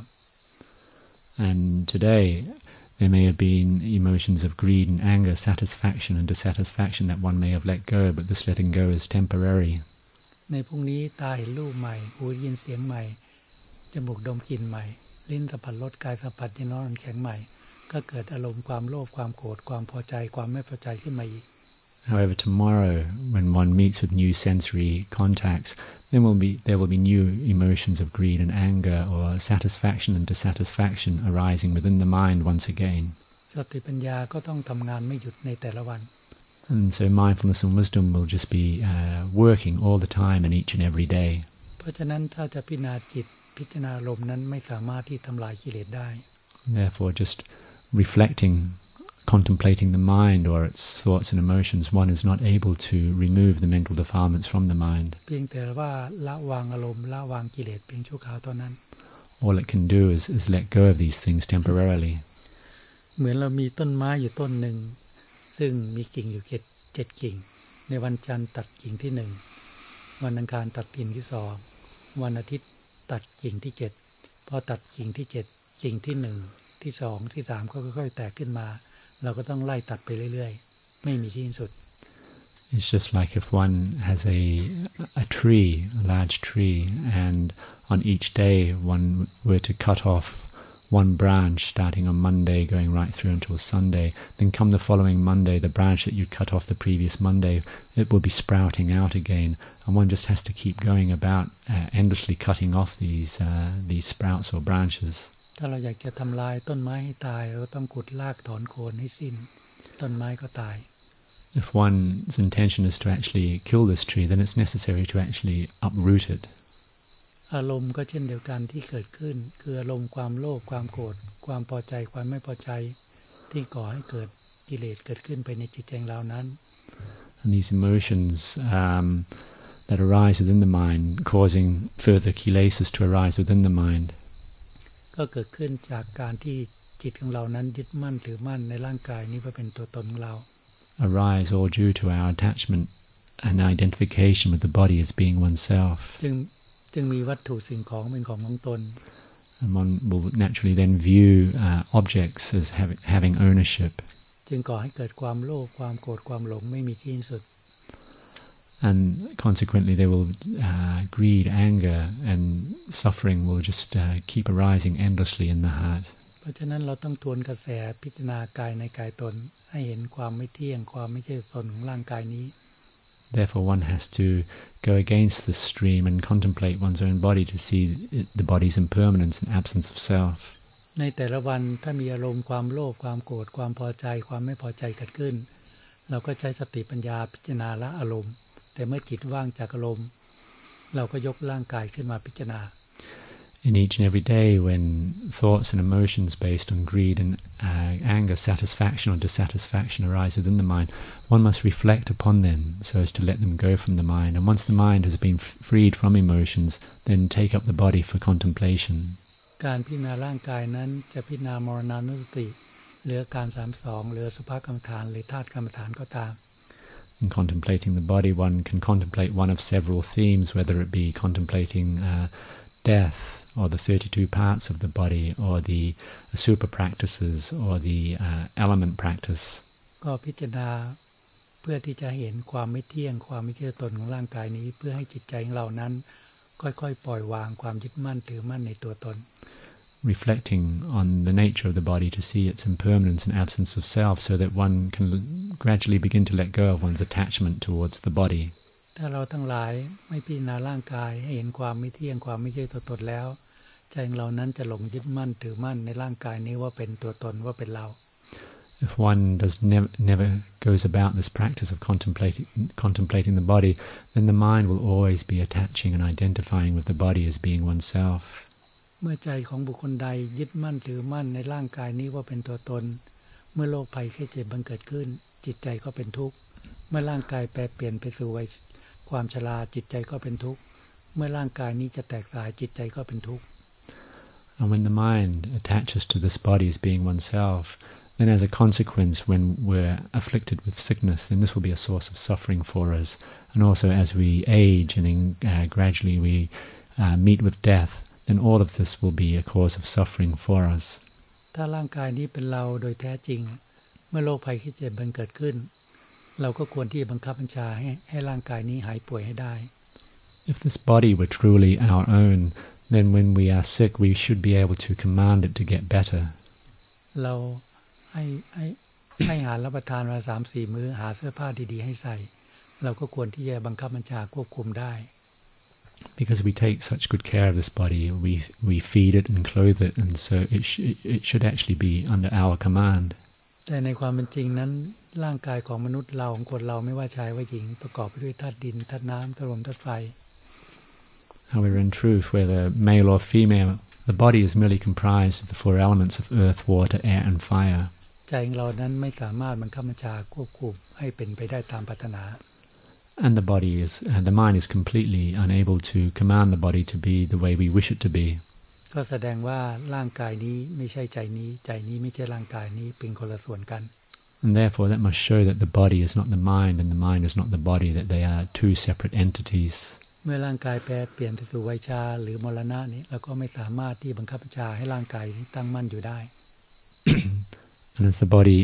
Speaker 2: And today there may have been emotions of greed and anger, satisfaction and dissatisfaction that one may have let go, but this letting go is temporary.
Speaker 1: ในพรุ่งนี้ตาเห็นรูปใหม่หูได้ยินเสียงใหม่จมูกดมกลิ่นใหม่ลิ้นสัมผัสรสกายสัมผัสเย็นร้อนแข็งใหม่ก็เกิดอารมณ์ความโลภความโกรธความพอใจความไม่พอใจขึ้นมาอีก
Speaker 2: However, tomorrow, when one meets with new sensory contacts, there will be new emotions of greed and anger, or satisfaction and dissatisfaction arising within the mind once again.
Speaker 1: สติปัญญาก็ต้องทำงานไม่หยุดในแต่ละวัน
Speaker 2: And so mindfulness and wisdom will just be working all the time and each and every day.
Speaker 1: เพราะฉะนั้นถ้าจะพิจารณาจิตพิจารณาลมนั้นไม่สามารถที่ทำลายกิเลสได้
Speaker 2: Therefore, just reflecting, contemplating the mind or its thoughts and emotions, one is not able to remove the mental defilements from the mind.
Speaker 1: เพียงแต่ว่าละวางอารมณ์ละวางกิเลสเพียงชั่วคราวเท่านั้น
Speaker 2: All it can do is let go of these things temporarily.
Speaker 1: เหมือนเรามีต้นไม้อยู่ต้นหนึ่งซึ่งมีกิ่งอยู่7กิ่งในวันจันทร์ตัดกิ่งที่1วันอังคารตัดกิ่งที่2วันอาทิตย์ตัดกิ่งที่7พอตัดกิ่งที่7กิ่งที่1ที่2ที่3ก็ค่อยๆแตกขึ้นมาเราก็ต้องไล่ตัดไปเรื่อยๆไม่มีที่สิ้นสุด
Speaker 2: It's just like if one has a tree, a large tree, and on each day one were to cut off one branch starting on Monday going right through until Sunday, then come the following Monday, the branch that you cut off the previous Monday, it will be sprouting out again, and one just has to keep going about endlessly cutting off these sprouts or branches.
Speaker 1: ถ้าเราอยากจะทำลายต้นไม้ให้ตายเราต้องขุดรากถอนโคนให้สิ้นต้นไม้ก็ตาย
Speaker 2: If one's intention is to actually kill this tree, then it's necessary to actually uproot it.
Speaker 1: อารมณ์ก็เช่นเดียวกันที่เกิดขึ้นคืออารมณ์ความโลภความโกรธความพอใจความไม่พอใจที่ก่อให้เกิดกิเลสเกิดขึ้นไปในจิตใจเรานั้น
Speaker 2: And these emotions that arise within the mind, causing further kilesas to arise within the mind,
Speaker 1: ก็เกิดขึ้นจากการที่จิตของเรานั้นยึดมั่นถือมั่นในร่างกายนี้ว่าเป็นตัวตนของเรา
Speaker 2: arise all due to our attachment and identification with the body as being oneself.
Speaker 1: จึงมีวัตถุสิ่งของเป็นของตน
Speaker 2: And one will naturally then view objects as having ownership.
Speaker 1: จึงก่อให้เกิดความโลภความโกรธความหลงไม่มีที่สิ้นสุด
Speaker 2: And consequently there will greed, anger and suffering will just keep arising endlessly in the heart.
Speaker 1: เพราะฉะนั้นเราต้องทวนกระแสพิจารณากายในกายตนให้เห็นความไม่เที่ยงความไม่ใช่ตนของร่างกายนี้
Speaker 2: Therefore one has to go against the stream and contemplate one's own body to see the body's impermanence and absence of self.
Speaker 1: ในแต่ละวันถ้ามีอารมณ์ความโลภความโกรธความพอใจความไม่พอใจเกิดขึ้นเราก็ใช้สติปัญญาพิจารณาละอารมณ์แต่เมื่อจิตว่างจากอารมณ์เราก็ยกร่างกายขึ้นมาพิจารณา
Speaker 2: In each and every day when thoughts and emotions based on greed and anger, satisfaction or dissatisfaction arise within the mind, one must reflect upon them so as to let them go from the mind. And once the mind has been freed from emotions, then take up the body for contemplation.
Speaker 1: การพิจารณาร่างกายนั้นจะพิจารณามรณานุสติหรือการ32หรือสุภกรรมฐานหรือธาตุกรรมฐานก็ตาม
Speaker 2: In contemplating the body, one can contemplate one of several themes, whether it be contemplating death, or the 32 parts of the body, or the super practices, or the element practice.
Speaker 1: ก็พิจารณาเพื่อที่จะเห็นความไม่เที่ยงความไม่ใช่ตนของร่างกายนี้เพื่อให้จิตใจของเรานั้นค่อยๆปล่อยวางความยึดมั่นถือมั่นในตัวตน
Speaker 2: Reflecting on the nature of the body to see its impermanence and absence of self so that one can gradually begin to let go of one's attachment towards the body.
Speaker 1: ถ้าเราทั้งหลายไม่พิจารณาร่างกายให้เห็นความไม่เที่ยงความไม่ใช่ตัวตนแล้วใจของเรานั้นจะหลงยึดมั่นถือมั่นในร่างกายนี้ว่าเป็นตัวตนว่าเป็นเรา
Speaker 2: If one never goes about this practice of contemplating the body, then the mind will always be attaching and identifying with the body as being oneself.
Speaker 1: เมื่อใจของบุคคลใดยึดมั่นถือมั่นในร่างกายนี้ว่าเป็นตัวตนเมื่อโรคภัยไข้เจ็บบังเกิดขึ้นจิตใจก็เป็นทุกข์เมื่อร่างกายแปรเปลี่ยนไปสู่ความชราจิตใจก็เป็นทุกข์เมื่อร่างกายนี้จะแตกสลายจิตใจก็เป็นทุกข์
Speaker 2: And when the mind attaches to this body as being oneself, then as a consequence, when we're afflicted with sickness, then this will be a source of suffering for us. And also as we age and gradually we meet with death, then all of this will be a cause of suffering for us.
Speaker 1: ถ้าร่างกายนี้เป็นเราโดยแท้จริงเมื่อโรคภัยไข้เจ็บมันเกิดขึ้นเราก็ควรที่จะบังคับบัญชาให้ร่างกายนี้หายป่วยให้ได้
Speaker 2: If this body were truly our own, then when we are sick, we should be able to command it to get better.
Speaker 1: เราให้หารับประทานวัน 3-4 มื้อหาเสื้อผ้าดีๆให้ใส่เราก็ควรที่จะบังคับบัญชาควบคุมได้
Speaker 2: Because we take such good care of this body, we feed it and clothe it, and so it should actually be under our command.
Speaker 1: แต่ในความเป็นจริงนั้นร่างกายของมนุษย์เราของคนเราไม่ว่าชายว่าหญิงประกอบไปด้วยธาตุดินธาตุน้ำธาตุลมธาตุไฟ
Speaker 2: However, in truth, whether male or female, the body is merely comprised of the four elements of earth, water, air, and fire.
Speaker 1: ใจของเรานั้นไม่สามารถบังคับบัญชาควบคุมให้เป็นไปได้ตามปรารถนา
Speaker 2: And the mind is completely unable to command the body to be the way we wish it to be.
Speaker 1: ก็แสดงว่าร่างกายนี้ไม่ใช่ใจนี้ใจนี้ไม่ใช่ร่างกายนี้เป็นคนละส่วนกัน
Speaker 2: And therefore that must show that the body is not the mind and the mind is not the body, that they are two separate entities.
Speaker 1: เมื่อร่างกายแปรเปลี่ยนไปสู่วัยชราหรือมรณะนี้เราก็ไม่สามารถที่บังคับบัญชาให้ร่างกายตั้งมั่นอยู่ได้
Speaker 2: And as the body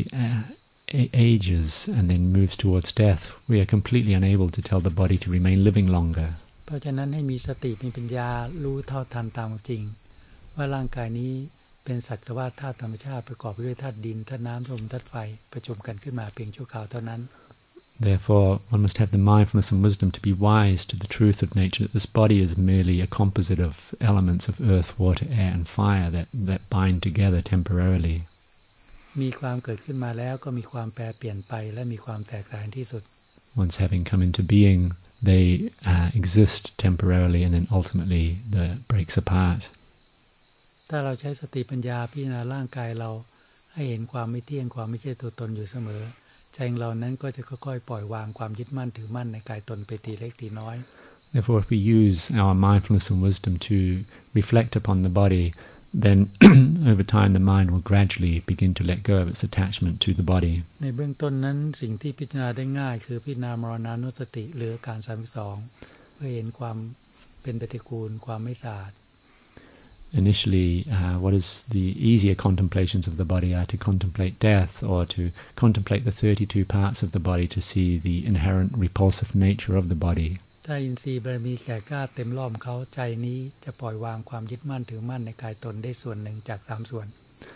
Speaker 2: ages and then moves towards death, we are completely unable to tell the body to remain living longer.
Speaker 1: เพราะฉะนั้นให้มีสติมีปัญญารู้เท่าทันตามจริงว่าร่างกายนี้เป็นสักแต่ว่าธาตุธรรมชาติประกอบไปด้วยธาตุดินธาตุน้ำลมธาตุไฟประชุมกันขึ้นมาเพียงชั่วคราวเท่านั้น
Speaker 2: Therefore, one must have the mindfulness and wisdom to be wise to the truth of nature, that this body is merely a composite of elements of earth, water, air, and fire that bind together temporarily.
Speaker 1: มีความเกิดขึ้นมาแล้วก็มีความแปรเปลี่ยนไปและมีความแตกต่างที่สุด
Speaker 2: Once having come into being, they exist temporarily and then ultimately breaks apart.
Speaker 1: ถ้าเราใช้สติปัญญาพิจารณาร่างกายเราให้เห็นความไม่เที่ยงความไม่ใช่ตัวตนอยู่เสมอใจของเรานั้นก็จะค่อยๆปล่อยวางความยึดมั่นถือมั่นในกายตนไปทีเล็กทีน้อย
Speaker 2: Therefore, if we use our mindfulness and wisdom to reflect upon the body, then over time the mind will gradually begin to let go of its attachment to the body.
Speaker 1: ในเบื้องต้นนั้นสิ่งที่พิจารณาได้ง่ายคือพิจารณามรณานุสติหรืออาการ32เพื่อเห็นความเป็นปฏิกูลความไม่สะอาด
Speaker 2: Initially, what is the easier contemplations of the body are to contemplate death or to contemplate the 32 parts of the body to see the inherent repulsive nature of the body.
Speaker 1: ถ้าอินทรีย์บารมีแก่กล้าเต็มล้อมเขาใจนี้จะปล่อยวางความยึดมั่นถือมั่นในกายตนได้ส่วนหนึ่งจาก3ส่วน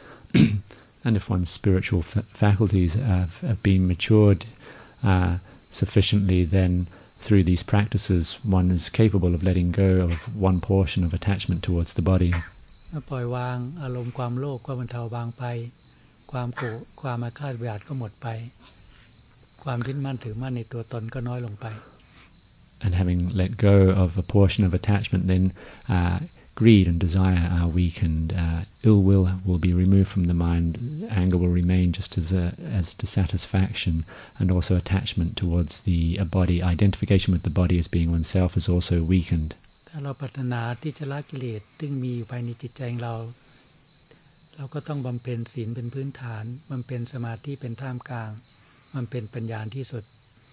Speaker 2: And if one's spiritual faculties have been matured sufficiently, then through these practices one is capable of letting go of one portion of attachment towards the body.
Speaker 1: เมื่อปล่อยวางอารมณ์ความโลภก็บรรเทาบางไปความโกรธความอาฆาตพยาบาทก็หมดไปความยึดมั่นถือมั่นในตัวตนก็น้อยลงไป
Speaker 2: And having let go of a portion of attachment, then greed and desire are weakened. Ill will be removed from the mind. Anger will remain just as dissatisfaction, and also attachment towards the body. Identification with the body as being oneself is also weakened.
Speaker 1: ถ้าเราปรารถนาที่จะละกิเลสซึ่งมีอยู่ภายในจิตใจของเราก็ต้องบำเพ็ญศีลเป็นพื้นฐานบำเพ็ญสมาธิเป็นท่ามกลางบำเพ็ญปัญญาที่สุด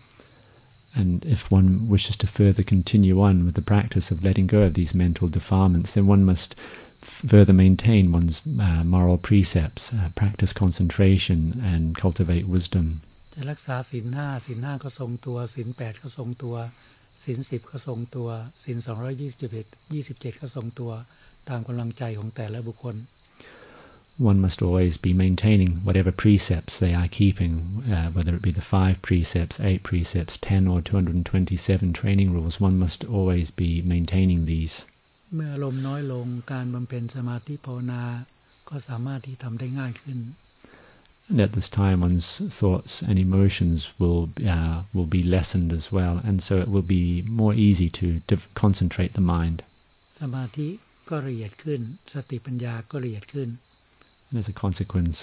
Speaker 2: And if one wishes to further continue on with the practice of letting go of these mental defilements, then one must further maintain one's moral precepts, practice concentration, and cultivate wisdom.
Speaker 1: จะรักษาศีล5ก็ทรงตัวศีล8ก็ทรงตัวศีล10ก็ทรงตัวศีล227ก็ทรงตัวตามกำลังใจของแต่ละบุคคล
Speaker 2: One must always be maintaining whatever precepts they are keeping, whether it be the 5 precepts, 8 precepts, 10 or 227 training rules. One must always be maintaining these.
Speaker 1: เมื่ออารมณ์น้อยลงการบำเพ็ญสมาธิภาวนาก็สามารถที่ทำได้ง่ายขึ้น
Speaker 2: And at this time, one's thoughts and emotions will be lessened as well, and so it will be more easy to concentrate the mind.
Speaker 1: สมาธิก็ละเอียดขึ้นสติปัญญาก็ละเอียดขึ้น
Speaker 2: And as a consequence,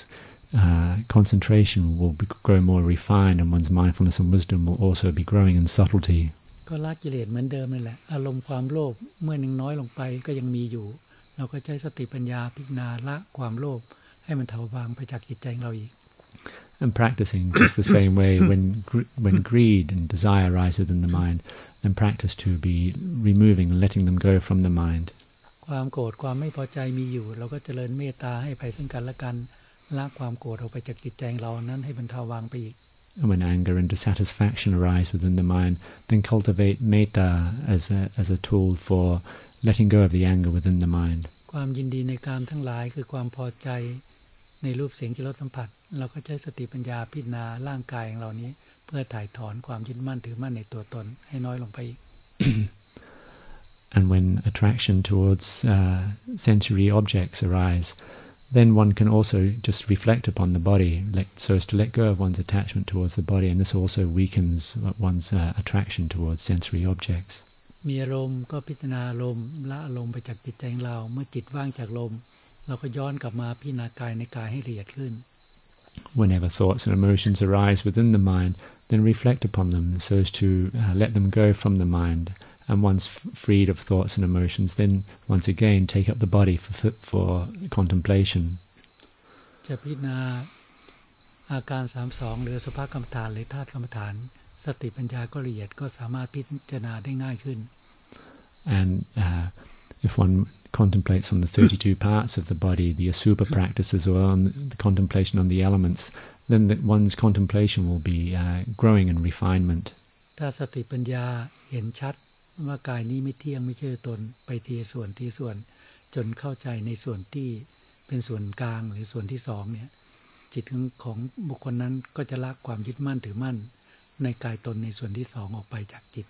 Speaker 2: concentration will grow more refined, and one's mindfulness and wisdom will also be growing in subtlety.
Speaker 1: ก็ละกิเลสเหมือนเดิมนั่นแหละอารมณ์ความโลภเมื่อยังน้อยลงไปก็ยังมีอยู่เราก็ใช้สติปัญญาพิจารณาละความโลภให้มันเถาบางไปจากจิตใจของเราอีก
Speaker 2: And practicing just the same way when greed and desire arise within the mind, then practice to be removing and letting them go from the mind.
Speaker 1: ความโกรธความไม่พอใจมีอยู่เราก็เจริญเมตตาให้ไปซึ่งกันและกันละความโกรธออกไปจากจิตใจของเรานั้นให้บรรเทาบางไปอีก
Speaker 2: And when anger and dissatisfaction arise within the mind, then cultivate metta as a tool for letting go of the anger within the mind.
Speaker 1: ความยินดีในกามทั้งหลายคือความพอใจในรูปเสียงกลิ่นรสสัมผัสเราก็ใช้สติปัญญาพิจารณาร่างกายของเรานี้เพื่อถ่ายถอนความยึดมั่นถือมั่นในตัวตนให้น้อยลงไปอีก
Speaker 2: And when attraction towards sensory objects arise, then one can also just reflect upon the body, so as to let go of one's attachment towards the body, and this also weakens one's attraction towards sensory objects.
Speaker 1: มีอารมณ์ก็พิจารณาอารมณ์ละอารมณ์ไปจากจิตใจของเราเมื่อจิตว่างจากลมเราก็ย้อนกลับมาพิจารณากายในกายให้ละเอียดขึ้น
Speaker 2: Whenever thoughts and emotions arise within the mind, then reflect upon them so as to let them go from the mind. And once freed of thoughts and emotions, then once again take up the body for contemplation.
Speaker 1: จะพิจารณาอาการ32หรือสภากรรมฐานหรือธาตุกรรมฐานสติปัญญาก็ละเอียดก็สามารถพิจารณาได้ง่ายขึ้น
Speaker 2: And if one contemplates on the 32 parts of the body, the asubha practices, or on the contemplation on the elements, then one's contemplation will be growing in refinement.
Speaker 1: ถ้าสติปัญญาเห็นชัดว่ากายนี้ไม่เที่ยงไม่ใช่ตนไปทีส่วนจนเข้าใจในส่วนที่เป็นส่วนกลางหรือส่วนที่สองเนี่ยจิตของบุคคลนั้นก็จะละความยึดมั่นถือมั่นในกายตนในส่วนที่สองออกไปจากจิต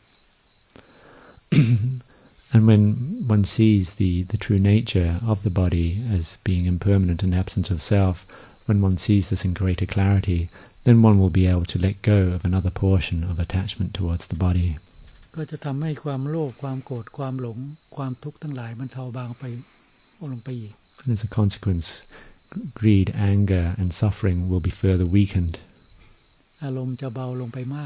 Speaker 2: And when one sees the true nature of the body as being impermanent and absent of self, when one sees this in greater clarity, then one will be able to let go of another portion of attachment towards the body.
Speaker 1: ก็จะทำให้ความโลภความโกรธความหลงความทุกข์ทั้งหลายมันเทาบางไปลงไปอีก
Speaker 2: And as a consequence, greed, anger, and suffering will be further weakened.
Speaker 1: อารมณ์จะเบาลงไปมาก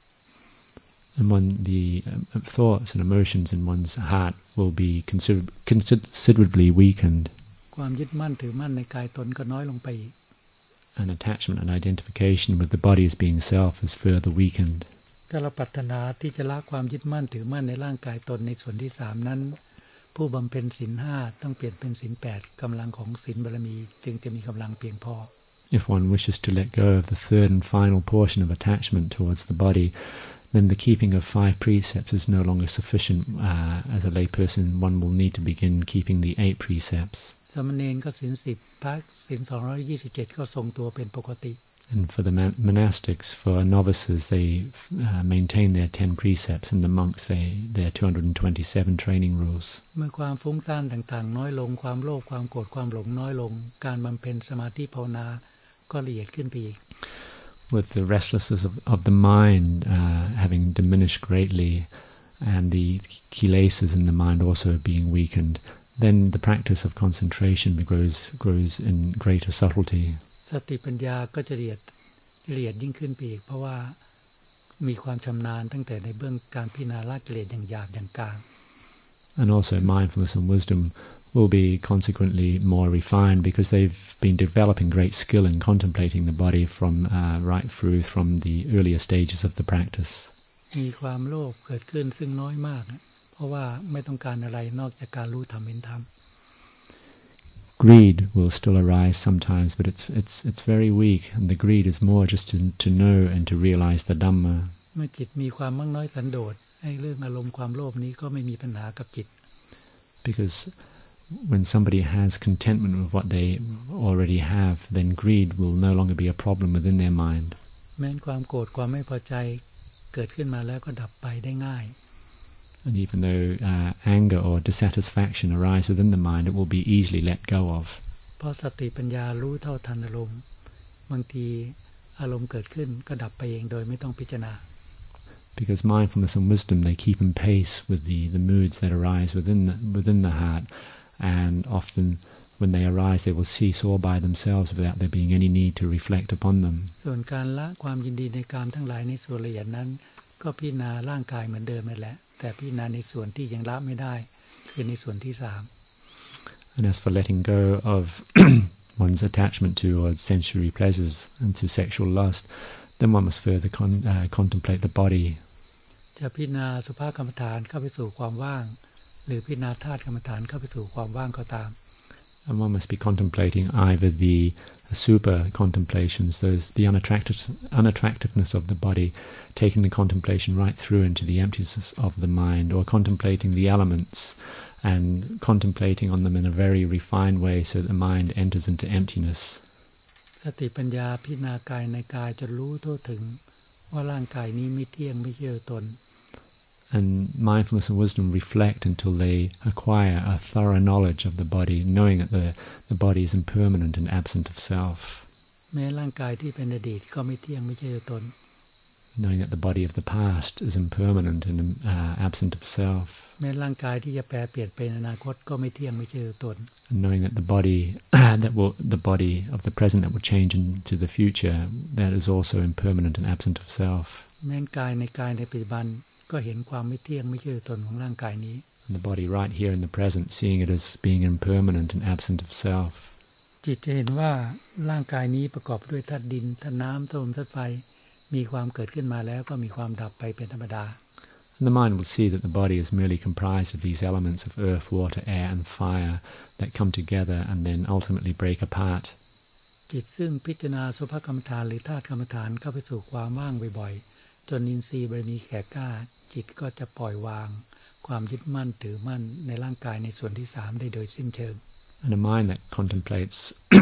Speaker 2: And the thoughts and emotions in one's heart will be considerably weakened.
Speaker 1: ความยึดมั่นถือมั่นในกายตนก็น้อยลงไปอีก
Speaker 2: And attachment and identification with the body as being self is further weakened.
Speaker 1: ถ้าเราปรารถนาที่จะละความยึดมั่นถือมั่นในร่างกายตนในส่วนที่3นั้นผู้บำเพ็ญศีล5ต้องเปลี่ยนเป็นศีล8กำลังของศีลบารมีจึงจะมีกำลังเพียงพอ
Speaker 2: If one wishes to let go of the third and final portion of attachment towards the body, then the keeping of 5 precepts is no longer sufficient. As a layperson, one will need to begin keeping the 8 precepts.
Speaker 1: สามเณรก็ศีล10พระศีล227ก็ทรงตัวเป็นปกติ
Speaker 2: And for the monastics, for novices, they maintain their 10 precepts, and the monks, their 227 training rules.
Speaker 1: เมื่อความฟุ้งซ่านต่างๆน้อยลงความโลภความโกรธความหลงน้อยลงการบำเพ็ญสมาธิภาวนาก็ละเอียดขึ้นไปอีก
Speaker 2: With the restlessness of the mind having diminished greatly, and the kilesas in the mind also being weakened, then the practice of concentration grows in greater subtlety.
Speaker 1: สติปัญญาก็จะละเอียดยิ่งขึ้นไปอีกเพราะว่ามีความชำนาญตั้งแต่ในเบื้องการพิจารณาละกิเลสอย่างหยาบอย่างกลาง
Speaker 2: And also mindfulness and wisdom will be consequently more refined because they've been developing great skill in contemplating the body from right through from the earlier stages of the practice.
Speaker 1: มีความโลภเกิดขึ้นซึ่งน้อยมากเพราะว่าไม่ต้องการอะไรนอกจากการรู้ธรรมเห็นธรรม
Speaker 2: Greed will still arise sometimes, but it's very weak, and the greed is more just to know and to realize the Dhamma.
Speaker 1: เมื่อจิตมีความมั่งน้อยสันโดษไอ้เรื่องอารมณ์ความโลภนี้ก็ไม่มีปัญหากับจิต
Speaker 2: Because when somebody has contentment with what they already have, then greed will no longer be a problem within their mind.
Speaker 1: แม้ความโกรธความไม่พอใจเกิดขึ้นมาแล้วก็ดับไปได้ง่าย
Speaker 2: And even though anger or dissatisfaction arise within the mind, it will be easily let go of.
Speaker 1: เพราะสติปัญญารู้เท่าทันอารมณ์บางทีอารมณ์เกิดขึ้นก็ดับไปเองโดยไม่ต้องพิจารณา
Speaker 2: Because mindfulness and wisdom, they keep in pace with the moods that arise within the heart, and often when they arise, they will cease all by themselves without there being any need to reflect upon them.
Speaker 1: ส่วนการละความยินดีในกามทั้งหลายในส่วนละเอียดนั้นก็พิจารณาร่างกายเหมือนเดิมนั่นแหละแต่พิจารณาในส่วนที่ยังละไม่ได้คือในส่วนที่3
Speaker 2: And as for letting go of one's attachment towards sensory pleasures and to sexual lust, then one must further contemplate the body.
Speaker 1: จะพิจารณาสุภกรรมฐานเข้าไปสู่ความว่างหรือพิจารณาธาตุกรรมฐานเข้าไปสู่ความว่างก็ตาม
Speaker 2: And one must be contemplating either the super contemplations, the unattractiveness of the body, taking the contemplation right through into the emptiness of the mind, or contemplating the elements and contemplating on them in a very refined way so that the mind enters into emptiness.
Speaker 1: สติปัญญาพิจารณากายในกายจนรู้ทั่วถึงว่าร่างกายนี้ไม่เที่ยงไม่ใช่ตัวตน
Speaker 2: And mindfulness and wisdom reflect until they acquire a thorough knowledge of the body, knowing that the body is impermanent and absent of self.
Speaker 1: แม้ร่างกายที่เป็นอดีตก็ไม่เที่ยงไม่ใช่ตัวตน
Speaker 2: Knowing that the body of the past is impermanent and absent of self.
Speaker 1: แม้ร่างกายที่จะแปรเปลี่ยนเป็นอนาคตก็ไม่เที่ยงไม่ใช่ตัวตน
Speaker 2: And knowing that the body the body of the present that will change into the future, that is also impermanent and absent of self.
Speaker 1: แม้กายในปัจจุบันก็เห็นความไม่เที่ยงไม่ใช่ตัวตนของร่างกายนี้
Speaker 2: And the body right here in the present, seeing it as being impermanent and absent of self.
Speaker 1: จิตจะเห็นว่าร่างกายนี้ประกอบด้วยธาตุดินธาตุน้ำธาตุลมธาตุไฟมีความเกิดขึ้นมาแล้วก็มีความดับไปเป็นธรรมดา
Speaker 2: And the mind will see that the body is merely comprised of these elements of earth, water, air, and fire that come together and then ultimately break apart.
Speaker 1: จิตซึ่งพิจารณาสุภกรรมฐานหรือธาตุกรรมฐานเข้าไปสู่ความว่างบ่อยๆจนอินทรีย์บารมีแก่กล้าจิตก็จะปล่อยวางความยึดมั่นถือมั่นในร่างกายในส่วนที่3ได้โดยสิ้นเชิง
Speaker 2: And a mind that contemplates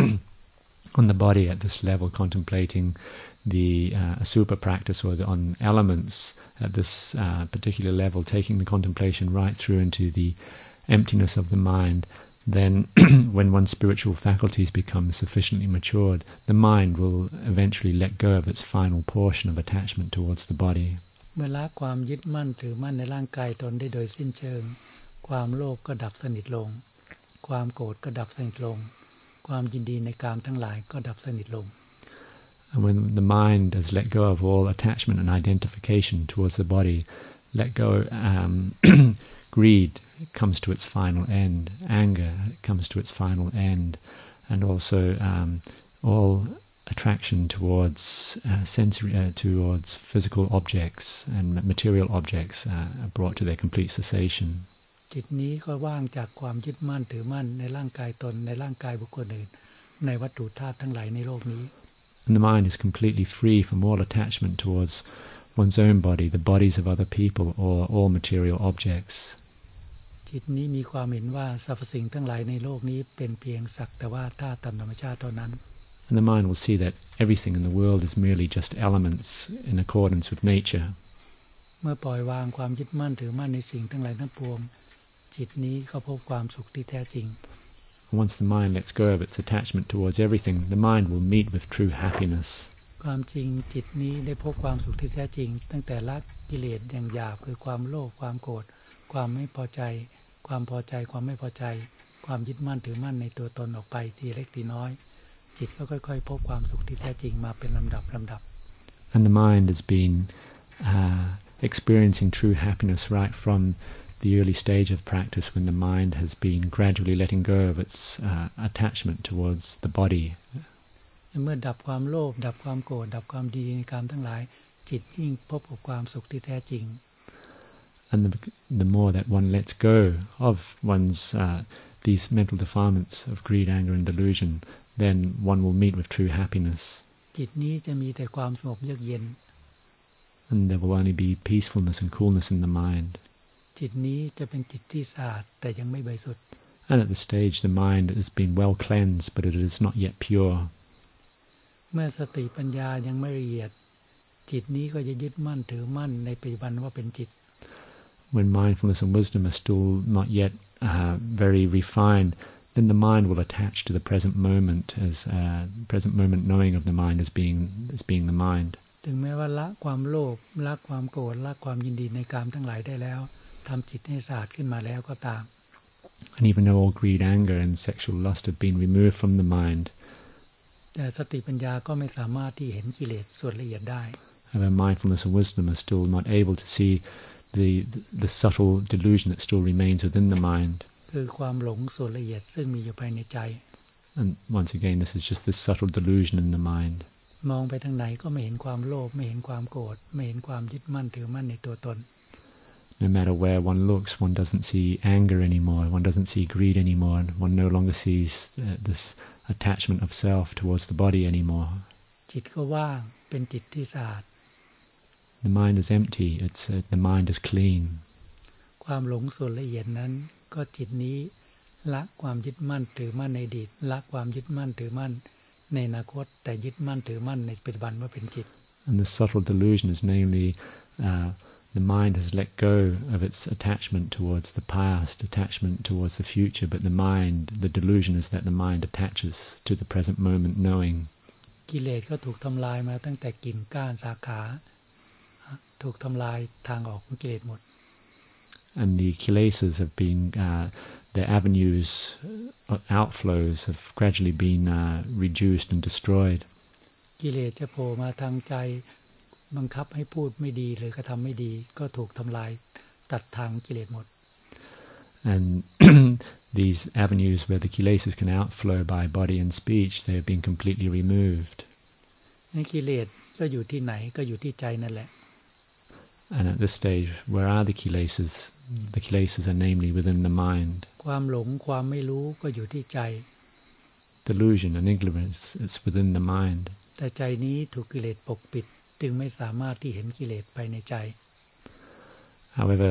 Speaker 2: on the body at this level, contemplating the super practice or on elements at this particular level, taking the contemplation right through into the emptiness of the mind, then when one's spiritual faculties become sufficiently matured, the mind will eventually let go of its final portion of attachment towards the body.
Speaker 1: เมื่อละความยึดมั่นถือมั่นในร่างกายตนได้โดยสิ้นเชิงความโลภก็ดับสนิทลงความโกรธก็ดับสนิทลงความยินดีในกามทั้งหลายก็ดับสนิทลง
Speaker 2: And when the mind has let go of all attachment and identification towards the body, let go, greed comes to its final end, anger comes to its final end, and also all attraction towards towards physical objects and material objects are brought to their complete cessation.
Speaker 1: จิตนี้ก็ว่างจากความยึดมั่นถือมั่นในร่างกายตนในร่างกายบุคคลอื่นในวัตถุธาตุทั้งหลายในโลกนี้
Speaker 2: And the mind is completely free from all attachment towards one's own body, the bodies of other people, or all material objects.
Speaker 1: จิตนี้มีความเห็นว่าสรรพสิ่งทั้งหลายในโลกนี้เป็นเพียงสักแต่ว่าธาตุตามธรรมชาติเท่านั้น
Speaker 2: And the mind will see that everything in the world is merely just elements in accordance with nature.
Speaker 1: เมื่อปล่อยวางความยึดมั่นถือมั่นในสิ่งทั้งหลายทั้งปวงจิตนี้ก็พบความสุขที่แท้จริง
Speaker 2: Once the mind lets go of its attachment towards everything, the mind will meet with true happiness.
Speaker 1: ความจริงจิตนี้ได้พบความสุขที่แท้จริงตั้งแต่ละกิเลสอย่างหยาบคือความโลภความโกรธความไม่พอใจความพอใจความไม่พอใจความยึดมั่นถือมั่นในตัวตนออกไปทีเล็กทีน้อยจิตก็ค่อยๆพบความสุขที่แท้จริงมาเป็นลำดับ
Speaker 2: And the mind has been experiencing true happiness right from the early stage of practice, when the mind has been gradually letting go of its attachment towards the body.
Speaker 1: เมื่อดับความโลภดับความโกรธดับความดีในกามทั้งหลายจิตยิ่งพบกับความสุขที่แท้จริง
Speaker 2: And the more that one lets go of one's these mental defilements of greed, anger, and delusion, then one will meet with true happiness.
Speaker 1: จิตนี้จะมีแต่ความสงบเยือกเย็น
Speaker 2: And there will only be peacefulness and coolness in the mind.
Speaker 1: จิตนี้จะเป็นจิตที่สะอาดแต่ยังไม่บริสุทธิ์
Speaker 2: And at the stage the mind has been well cleansed, but it is not yet pure.
Speaker 1: เมื่อสติปัญญายังไม่ละเอียดจิตนี้ก็จะยึดมั่นถือมั่นในปัจจุบันว่าเป็นจิต
Speaker 2: When mindfulness and wisdom are still not yet very refined, then the mind will attach to the present moment as present moment knowing of the mind as being the mind.
Speaker 1: ถึงแม้ว่าละความโลภละความโกรธละความยินดีในกามทั้งหลายได้แล้วทำจิตให้สะอาดขึ้นมาแล้วก็ตาม
Speaker 2: And even though all greed, anger, and sexual lust have been removed from the mind,
Speaker 1: แต่สติปัญญาก็ไม่สามารถที่เห็นกิเลสส่วนละเอียดได้
Speaker 2: However, mindfulness and wisdom are still not able to see the subtle delusion that still remains within the mind.
Speaker 1: คือความหลงส่วนละเอียดซึ่งมีอยู่ภายในใจ
Speaker 2: And once again, this is just this subtle delusion in the mind.
Speaker 1: มองไปทางไหนก็ไม่เห็นความโลภไม่เห็นความโกรธไม่เห็นความยึดมั่นถือมั่นในตัวตน
Speaker 2: No matter where one looks, one doesn't see anger anymore, one doesn't see greed anymore, and one no longer sees this attachment of self towards the body anymore.
Speaker 1: จิตก็ว่างเป็นจิตที่สะอาด
Speaker 2: The mind is empty, the mind is clean.
Speaker 1: ความหลงส่วนละเอียดนั้นก็จิตนี้ละความยึดมั่นถือมั่นในอดีตละความยึดมั่นถือมั่นในอนาคตแต่ยึดมั่นถือมั่นในปัจจุบันว่าเป็นจิต
Speaker 2: And the subtle delusion is namely the mind has let go of its attachment towards the past, attachment towards the future, but the delusion is that the mind attaches to the present moment knowing.
Speaker 1: กิเลสก็ถูกทำลายมาตั้งแต่กิ่งก้านสาขาถูกทำลายทางออกของกิเลสหมด
Speaker 2: And the kilesas have been their avenues outflows have gradually been reduced and destroyed.
Speaker 1: กิเลสจะโผล่มาทางใจบังคับให้พูดไม่ดีหรือกระทำไม่ดีก็ถูกทำลายตัดทางกิเลสหมด
Speaker 2: And these avenues where the kilesas can outflow by body and speech, they have been completely removed.
Speaker 1: ในกิเลสก็อยู่ที่ไหนก็อยู่ที่ใจนั่นแหละ
Speaker 2: And at this stage, where are the kilesas? The kilesas are namely within the mind.
Speaker 1: ความหลงความไม่รู้ก็อยู่ที่ใจ
Speaker 2: Delusion and ignorance, it's within the mind.
Speaker 1: แต่ใจนี้ถูกกิเลสปกปิดจึงไม่สามารถที่เห็นกิเลสภายในใจ
Speaker 2: However,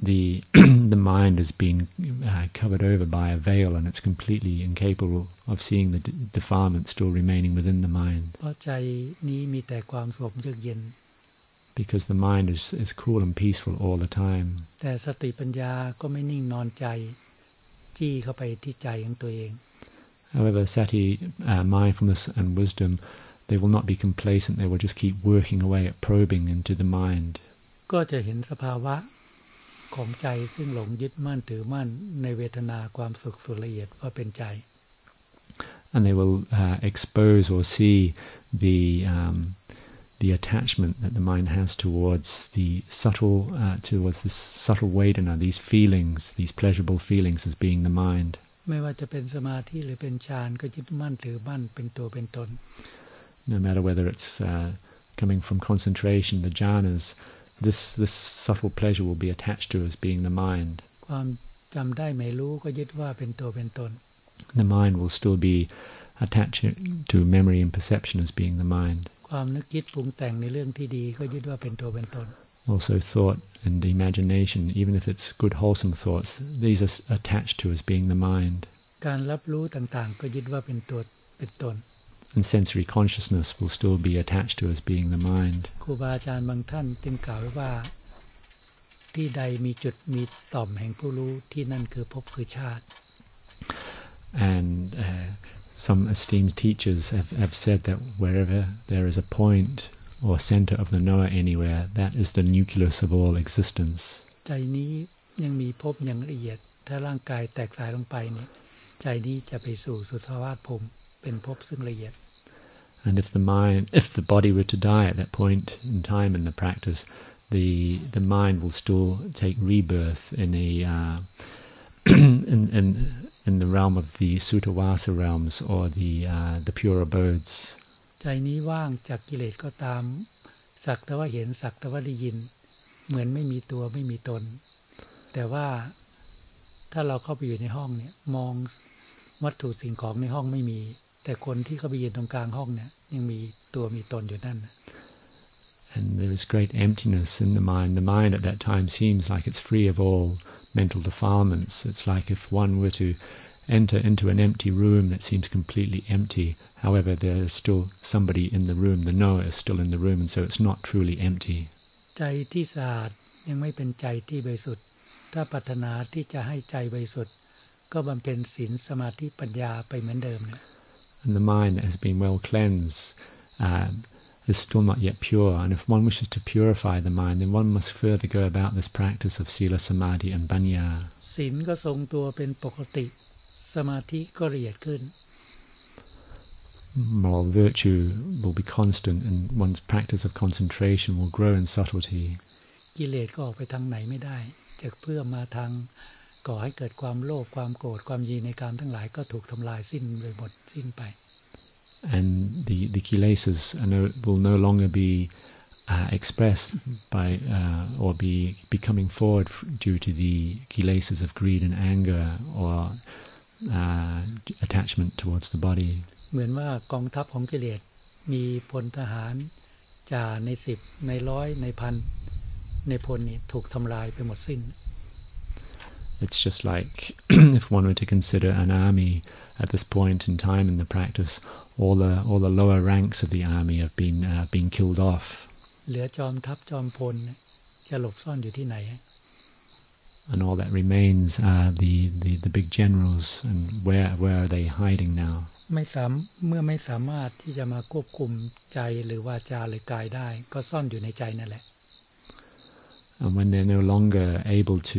Speaker 2: the mind has been covered over by a veil, and it's completely incapable of seeing the defilement still remaining within the mind.
Speaker 1: เพราะใจนี้มีแต่ความสงบเยือกเย็น
Speaker 2: Because the mind is cool and peaceful all the time.
Speaker 1: แต่สติปัญญาก็ไม่นิ่งนอนใจจี้เข้าไปที่ใจของตัวเอง
Speaker 2: However, sati, mindfulness and wisdom, they will not be complacent. They will just keep working away at probing into the mind.
Speaker 1: ก็จะเห็นสภาวะของใจซึ่งหลงยึดมั่นถือมั่นในเวทนาความสุขส่วนละเอียดว่าเป็นใจ
Speaker 2: And they will expose or see the attachment that the mind has towards the subtle vedana, these feelings, these pleasurable feelings as being the mind.
Speaker 1: ไม่ว่าจะเป็นสมาธิหรือเป็นฌานก็ยึดมั่นถือมั่นเป็นตัวเป็นตน
Speaker 2: No matter whether it's coming from concentration, the jhanas, this subtle pleasure will be attached to as being the mind.
Speaker 1: ความจำได้ไม่รู้ก็ยึดว่าเป็นตัวเป็นตน
Speaker 2: The mind will still be attached to memory and perception as being the mind.
Speaker 1: ความนึกคิดปรุงแต่งในเรื่องที่ดีก็ยึดว่าเป็นตัวเป็นตน
Speaker 2: Also thought and imagination, even if it's good wholesome thoughts, these are attached to as being the mind.
Speaker 1: การรับรู้ต่างๆก็ยึดว่าเป็นตัวเป็นตน
Speaker 2: And sensory consciousness will still be attached to as being the mind.
Speaker 1: ครูบาอาจารย์บางท่านจึงกล่าวไว้ว่าที่ใดมีจุดมีต่อมแห่งผู้รู้ที่นั่นคือภพคือชาติ
Speaker 2: And some esteemed teachers have said that wherever there is a point or center of the knower anywhere, that is the nucleus of all existence. ใจนี้ยังมีภพอย่างละเอียดถ้าร่างกายแตกสลายลงไปเนี่ยใจนี้จะไปสู่สุทธาวาสภูมิเป็นภพซึ่งละเอียด And if the body were to die at that point in time in the practice, the mind will still take rebirth in a in the realm of the Suttavasa realms or the pure abodes.
Speaker 1: ใจนี้ว่างจากกิเลสก็ตามสักแต่ว่าเห็นสักแต่ว่าได้ยินเหมือนไม่มีตัวไม่มีตนแต่ว่าถ้าเราเข้าไปอยู่ในห้องเนี่ยมองวัตถุสิ่งของในห้องไม่มีแต่คนที่เข้าไปยืนตรงกลางห้องเนี่ยยังมีตัวมีตนอยู่นั่น
Speaker 2: And there is great emptiness in the mind. The mind at that time seems like it's free of all mental defilements. It's like if one were to enter into an empty room that seems completely empty. However, there is still somebody in the room. The knower is still in the room, and so it's not truly empty.
Speaker 1: ใจที่สะอาดยังไม่เป็นใจที่บริสุทธิ์ถ้าปรารถนาที่จะให้ใจบริสุทธิ์ก็บำเพ็ญศีลสมาธิปัญญาไปเหมือนเดิมเนี่ย
Speaker 2: And the mind that has been well cleansed is still not yet pure. And if one wishes to purify the mind, then one must further go about this practice of sila, samadhi, and panya.
Speaker 1: ศีลก็ทรงตัวเป็นปกติสมาธิก็ละเอียดขึ้น
Speaker 2: moral virtue will be constant, and one's practice of concentration will grow in subtlety.
Speaker 1: กิเลสก็ออกไปทางไหนไม่ได้จะเพื่อมาทางก่อให้เกิดความโลภความโกรธความยินในกามทั้งหลายก็ถูกทำลายสิ้นไปหมดสิ้นไป
Speaker 2: And the kilesas will no longer be expressed by or be coming forward due to the kilesas of greed and anger or attachment towards the body.
Speaker 1: เหมือนว่ากองทัพของกิเลสมีพลทหารจ่าใน10ใน100ใน1,000ในพลนี่ถูกทำลายไปหมดสิ้น
Speaker 2: It's just like if one were to consider an army at this point in time in the practice, all the lower ranks of the army have been killed off.
Speaker 1: เหลือจอมทัพจอมพลจะหลบซ่อนอยู่ที่ไหน
Speaker 2: And all that remains are the big generals, and where are they hiding now?
Speaker 1: เมื่อไม่สามารถที่จะมาควบคุมใจหรือวาจาหรือกายได้ก็ซ่อนอยู่ในใจนั่นแหละ
Speaker 2: And when they're no longer able to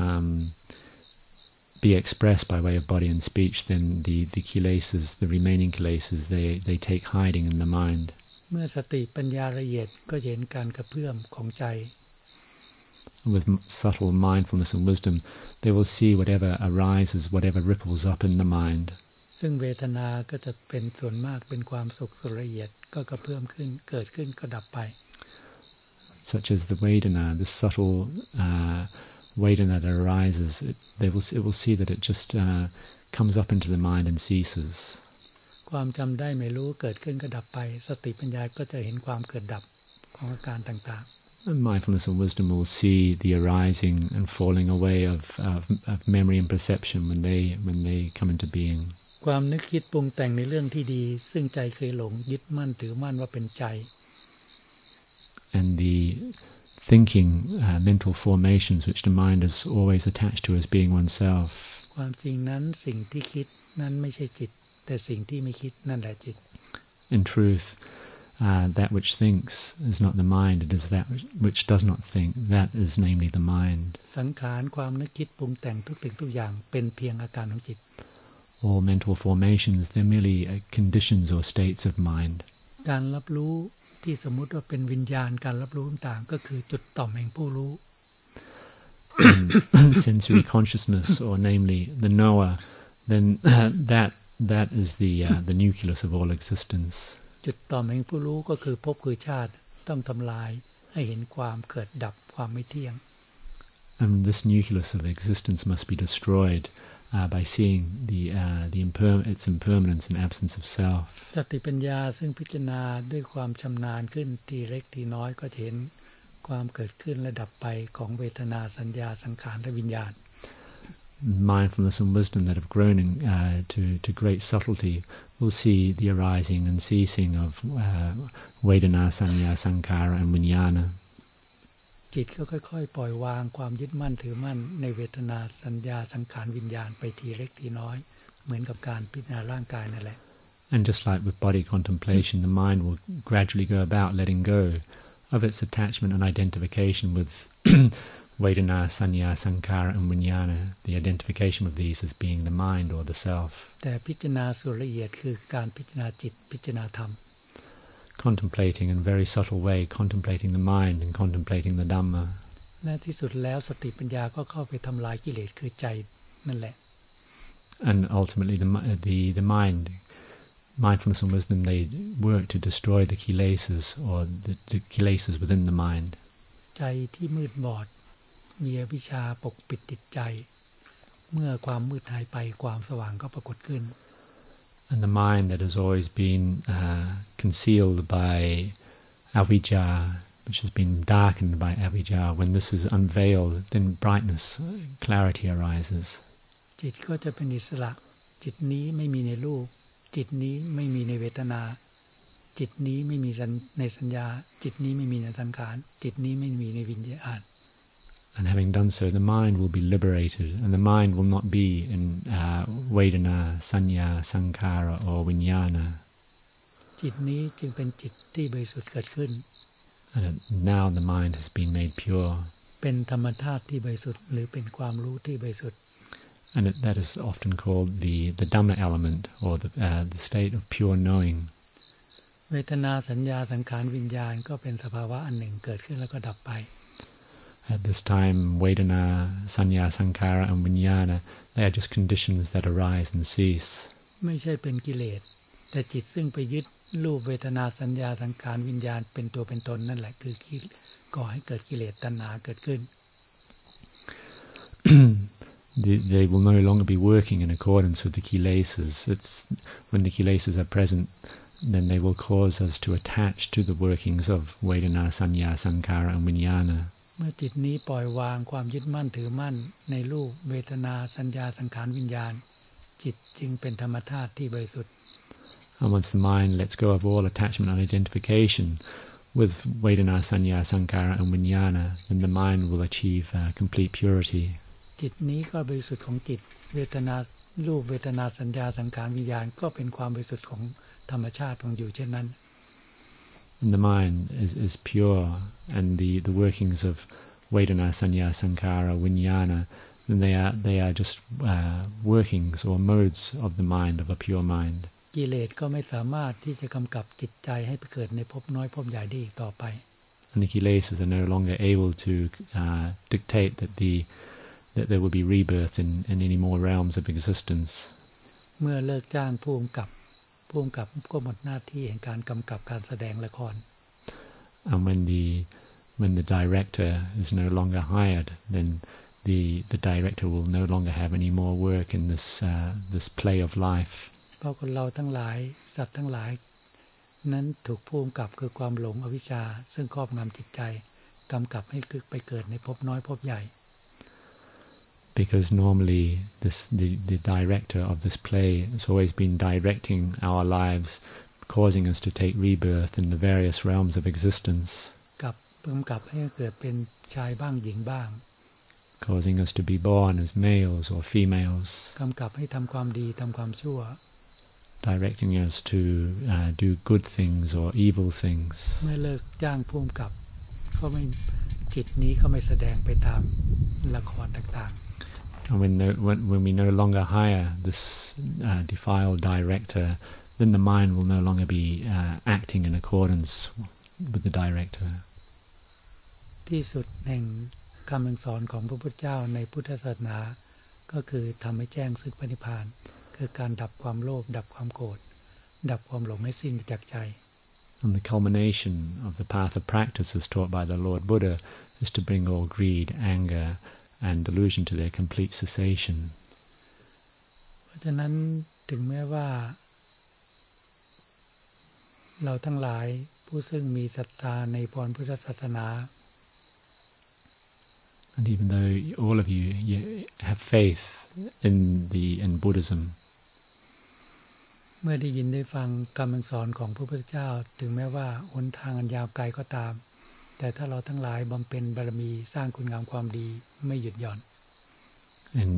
Speaker 2: be expressed by way of body and speech, then the kilesas, the remaining kilesas, they take hiding in the mind.
Speaker 1: เมื่อสติปัญญาละเอียดก็เห็นการกระเพื่อมของใจ
Speaker 2: With subtle mindfulness and wisdom, they will see whatever arises, whatever ripples up in the mind.
Speaker 1: ซึ่งเวทนาก็จะเป็นส่วนมากเป็นความสุขสุดละเอียดก็กระเพื่อมขึ้นเกิดขึ้นก็ดับไป
Speaker 2: Such as the Vedana, the subtle Vedana that arises, it will see that it just comes up into the mind and ceases.
Speaker 1: ความจำได้ไม่รู้เกิดขึ้นก็ดับไปสติปัญญาก็จะเห็นความเกิดดับของอาการต่างๆ
Speaker 2: And mindfulness and wisdom will see the arising and falling away of memory and perception when they come into being.
Speaker 1: ความนึกคิดปรุงแต่งในเรื่องที่ดีซึ่งใจเคยหลงยึดมั่นถือมั่นว่าเป็นใจ
Speaker 2: And the thinking, mental formations which the mind is always attached to as being oneself.
Speaker 1: ความจริงนั้นสิ่งที่คิดนั้นไม่ใช่จิตแต่สิ่งที่ไม่คิดนั่นแหละจิต
Speaker 2: In truth, that which thinks is not the mind, it is that which does not think, that is namely the mind.
Speaker 1: สังขารความนึกคิดปรุงแต่งทุกสิ่งทุกอย่างเป็นเพียงอาการของจิต
Speaker 2: All mental formations, they're merely conditions or states of mind.
Speaker 1: การรับรู้ที่สมมุติว่าเป็นวิญญาณการรับรู้ต่างๆก็คือจุดต่อมแห่งผู้รู้
Speaker 2: Sensory consciousness, or namely the knower, then that is the nucleus of all existence.
Speaker 1: จุดต่อมแห่งผู้รู้ก็คือภพคือชาติต้องทำลายให้เห็นความเกิดดับความไม่เที่ยง
Speaker 2: And this nucleus of existence must be destroyed by seeing its impermanence and absence of self.
Speaker 1: สติปัญญาซึ่งพิจารณาด้วยความชำนาญขึ้นทีเล็กทีน้อยก็เห็นความเกิดขึ้นและดับไปของเวทนาสัญญาสังขารและวิญญาณ
Speaker 2: Mindfulness and wisdom that have grown to great subtlety will see the arising and ceasing of Vedana, Sanya, Sankhara and Vijnana.
Speaker 1: จิตก็ค่อยๆปล่อยวางความยึดมั่นถือมั่นในเวทนาสัญญาสังขารวิญญาณไปทีเล็กทีน้อยเหมือนกับการพิจารณาร่างกายนั่นแหละ
Speaker 2: And just like with body contemplation, the mind will gradually go about letting go of its attachment and identification with Vedana, Sanya, Sankhara and Vijnana, the identification of these as being the mind or the self.
Speaker 1: แต่พิจารณาส่วนละเอียดคือการพิจารณาจิตพิจารณาธรรม
Speaker 2: Contemplating in a very subtle way, contemplating the mind and contemplating the Dhamma.
Speaker 1: และที่สุดแล้วสติปัญญาก็เข้าไปทำลายกิเลสคือใจนั่นแหละ
Speaker 2: And ultimately the mind, mindfulness and wisdom, they work to destroy the kilesas or the kilesas within the mind.
Speaker 1: ใจที่มืดบอดมีอวิชชาปกปิดจิตใจเมื่อความมืดหายไปความสว่างก็ปรากฏขึ้น
Speaker 2: And the mind that has always been concealed by avijja, which has been darkened by avijja, when this is unveiled, then brightness, clarity arises.
Speaker 1: จิตก็จะเป็นอิสระจิตนี้ไม่มีในรูปจิตนี้ไม่มีในเวทนาจิตนี้ไม่มีในสัญญาจิตนี้ไม่มีในสังขารจิตนี้ไม่มีในวิญญาณ
Speaker 2: And having done so, the mind will be liberated, and the mind will not be in Vedana, Sanya, Sankhara or Vijnana.
Speaker 1: จิตนี้จึงเป็นจิตที่บริสุทธิ์เกิดขึ้น
Speaker 2: And now the mind has been made pure.
Speaker 1: เป็นธรรมธาตุที่บริสุทธิ์หรือเป็นความรู้ที่บริสุทธิ์
Speaker 2: And that is often called the Dhamma element, or the state of pure knowing.
Speaker 1: เวทนาสัญญาสังขารวิญญาณก็เป็นสภาวะอันหนึ่งเกิดขึ้นแล้วก็ดับไป
Speaker 2: At this time, Vedana, Sanya, Sankhara, and Vijnana, they are just conditions that arise and cease.
Speaker 1: ไม่ใช่เป็นกิเลสแต่จิตซึ่งไปยึดรูปเวทนาสัญญาสังขารวิญญาณเป็นตัวเป็นตนนั่นแหละคือก่อให้เกิดกิเลสตัณหาเกิดขึ้น
Speaker 2: They will no longer be working in accordance with the kilesas. It's when the kilesas are present, then they will cause us to attach to the workings of Vedana, Sanya, Sankhara, and Vijnana.
Speaker 1: เมื่อจิตนี้ปล่อยวางความยึดมั่นถือมั่นในรูปเวทนาสัญญาสังขารวิญญาณจิตจึงเป็นธรรมธาตุที่บริสุทธิ์
Speaker 2: And once the mind lets go of all attachment and identification with Vedana, Sanya, Sankhara, and Vijnana, then the mind will achieve complete purity.
Speaker 1: จิตนี้ก็บริสุทธิ์ของจิตเวทนารูปเวทนาสัญญาสังขารวิญญาณก็เป็นความบริสุทธิ์ของธรรมชาติของอยู่เช่นนั้น
Speaker 2: And the mind is pure, and the workings of Vedana, Sanya, Sankhara, Vijnana, then they are just workings or modes of the mind, of a pure mind.
Speaker 1: กิเลสก็ไม่สามารถที่จะกำกับจิตใจให้ไปเกิดในภพน้อยภพใหญ่ได้อีกต่อไป
Speaker 2: And the kilesas are no longer able to dictate that there will be rebirth in any more realms of existence.
Speaker 1: เมื่อเลิกจ้างผู้กำกับก็หมดหน้าที่แห่งการกำกับการแสดงละคร
Speaker 2: And when the director is no longer hired, then the director will no longer have any more work in this play of life.
Speaker 1: เพราะคนเราทั้งหลายสัตว์ทั้งหลายนั้นถูกผู้กำกับคือความหลงอวิชชาซึ่งครอบงำจิตใจกำกับให้ไปเกิดในภพน้อยภพใหญ่
Speaker 2: Because normally the director of this play has always been directing our lives, causing us to take rebirth in the various realms of existence.
Speaker 1: กำกับให้เกิดเป็นชายบ้างหญิงบ้าง
Speaker 2: Causing us to be born as males or females.
Speaker 1: กำกับให้ทำความดีทำความชั่ว
Speaker 2: Directing us to do good things or evil things.
Speaker 1: เมื่อเลิกจ้างผู้กำกับก็ไม่จิตนี้ก็ไม่แสดงไปตามละครต่างๆ
Speaker 2: And when we no longer hire this defiled director, then the mind will no longer be acting in accordance with the director.
Speaker 1: ที่สุดแห่งคำสอนของพระพุทธเจ้าในพุทธศาสนาก็คือทำให้แจ้งซึ่งพระนิพพานคือการดับความโลภดับความโกรธดับความหลงให้สิ้นไปจากใจ
Speaker 2: And the culmination of the path of practice as taught by the Lord Buddha is to bring all greed, anger, and delusion to their complete cessation.
Speaker 1: เพราะฉะนั้นถึงแม้ว่าเราทั้งหลายผู้ซึ่งมีศรัทธาในพรพุทธศาสนา
Speaker 2: And even though all of you have faith in Buddhism,
Speaker 1: เมื่อได้ยินได้ฟังคำสอนของพระพุทธเจ้าถึงแม้ว่าหนทางอันยาวไกลก็ตามแต่ถ้าเราทั้งหลายบำเพ็ญบารมีสร้างคุณงามความดีไม่หยุดหย่อน
Speaker 2: And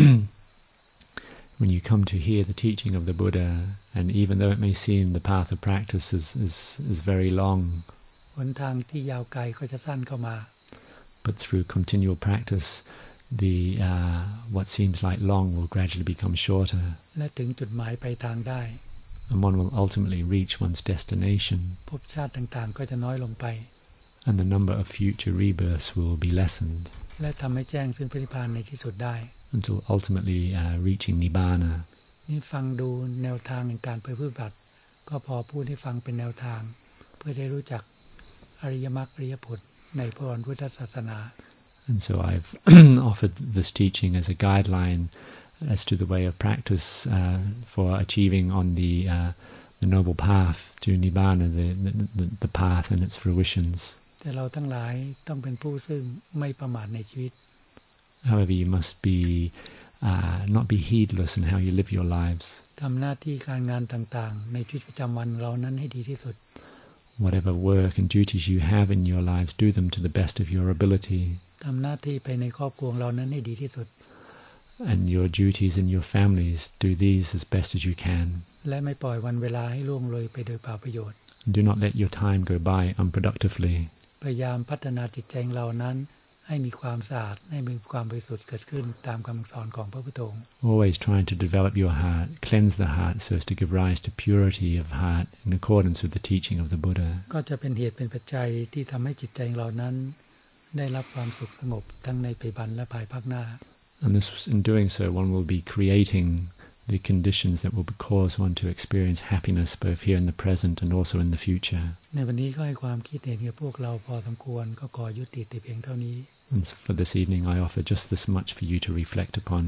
Speaker 2: when you come to hear the teaching of the Buddha, and even though it may seem the path of practice is very long,
Speaker 1: หนทางที่ยาวไกลก็จะสั้นเข้ามา
Speaker 2: but through continual practice, what seems like long will gradually become shorter,
Speaker 1: และถึงจุดหมายปลายทางได้
Speaker 2: and one will ultimately reach one's destination,
Speaker 1: ภพชาติต่างๆก็จะน้อยลงไป
Speaker 2: and the number of future rebirths will be lessened,
Speaker 1: และทำให้แจ้งซึ่งพระนิพพานในที่สุดได้
Speaker 2: until ultimately reaching Nibbana.
Speaker 1: นี่ฟังดูแนวทางในการปฏิบัติก็พอพูดให้ฟังเป็นแนวทางเพื่อได้รู้จักอริยมรรคอริยผลในพระพุทธศาสนา
Speaker 2: And so I've offered this teaching as a guideline as to the way of practice for achieving on the noble path to Nibbana, the path and its fruitions.
Speaker 1: แต่เราทั้งหลายต้องเป็นผู้ซึ่งไม่ประมาทในชีวิต
Speaker 2: However, you must not be heedless in how you live your lives.
Speaker 1: ทำหน้าที่การงานต่างๆในชีวิตประจำวันเรานั้นให้ดีที่สุด
Speaker 2: Whatever work and duties you have in your lives, do them to the best of your ability.
Speaker 1: ทำหน้าที่ภายในครอบครัวเรานั้นให้ดีที่สุด
Speaker 2: And your duties in your families, do these as best as you can.
Speaker 1: และไม่ปล่อยวันเวลาให้ล่วงเลยไปโดยเปล่าประโยชน์
Speaker 2: Do not let your time go by unproductively.
Speaker 1: พยายามพัฒนาจิตใจของเรานั้นให้มีความสะอาดให้มีความบริสุทธิ์เกิดขึ้นตามคำสอนของพระพุทธองค์
Speaker 2: Always trying to develop your heart, cleanse the heart so as to give rise to purity of heart in accordance with the teaching of the Buddha.
Speaker 1: ก็จะเป็นเหตุเป็นปัจจัยที่ทำให้จิตใจของเรานั้นได้รับความสุขสงบทั้งในปัจจุบันและภายภาคหน้า
Speaker 2: And this, in doing so, one will be creating the conditions that will cause one to experience happiness both here in the present and also in the future.
Speaker 1: ในวันนี้ก็ให้ความคิดเห็นกับพวกเราพอสมควรก็ขอยุติแต่เพียงเท่านี้
Speaker 2: And for this evening, I offer just this much for you to reflect upon.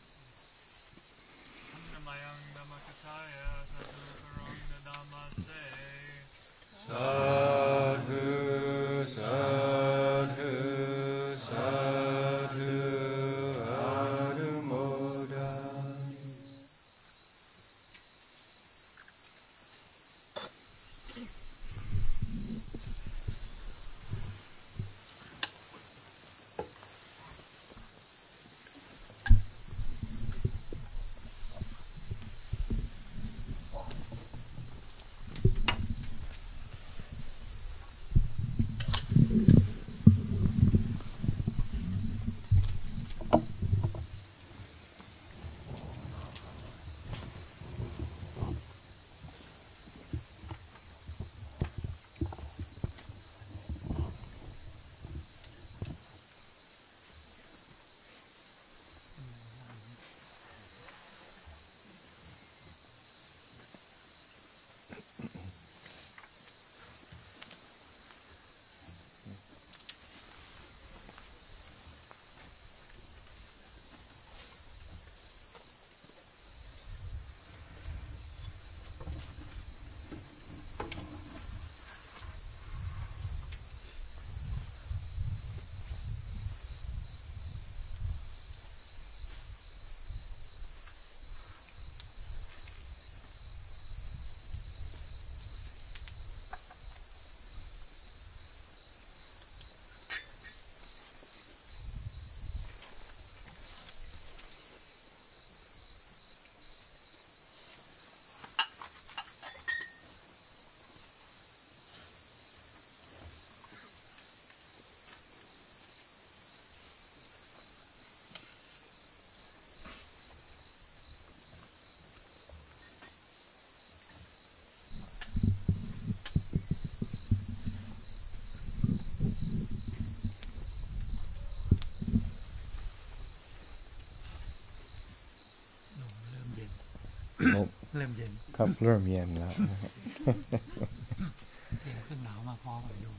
Speaker 1: เริ่มเย็น
Speaker 3: ครับเริ่มเย็นแล้วนะครับ
Speaker 1: เตรียมเครื่องหนาวมาพร้อมกับโยม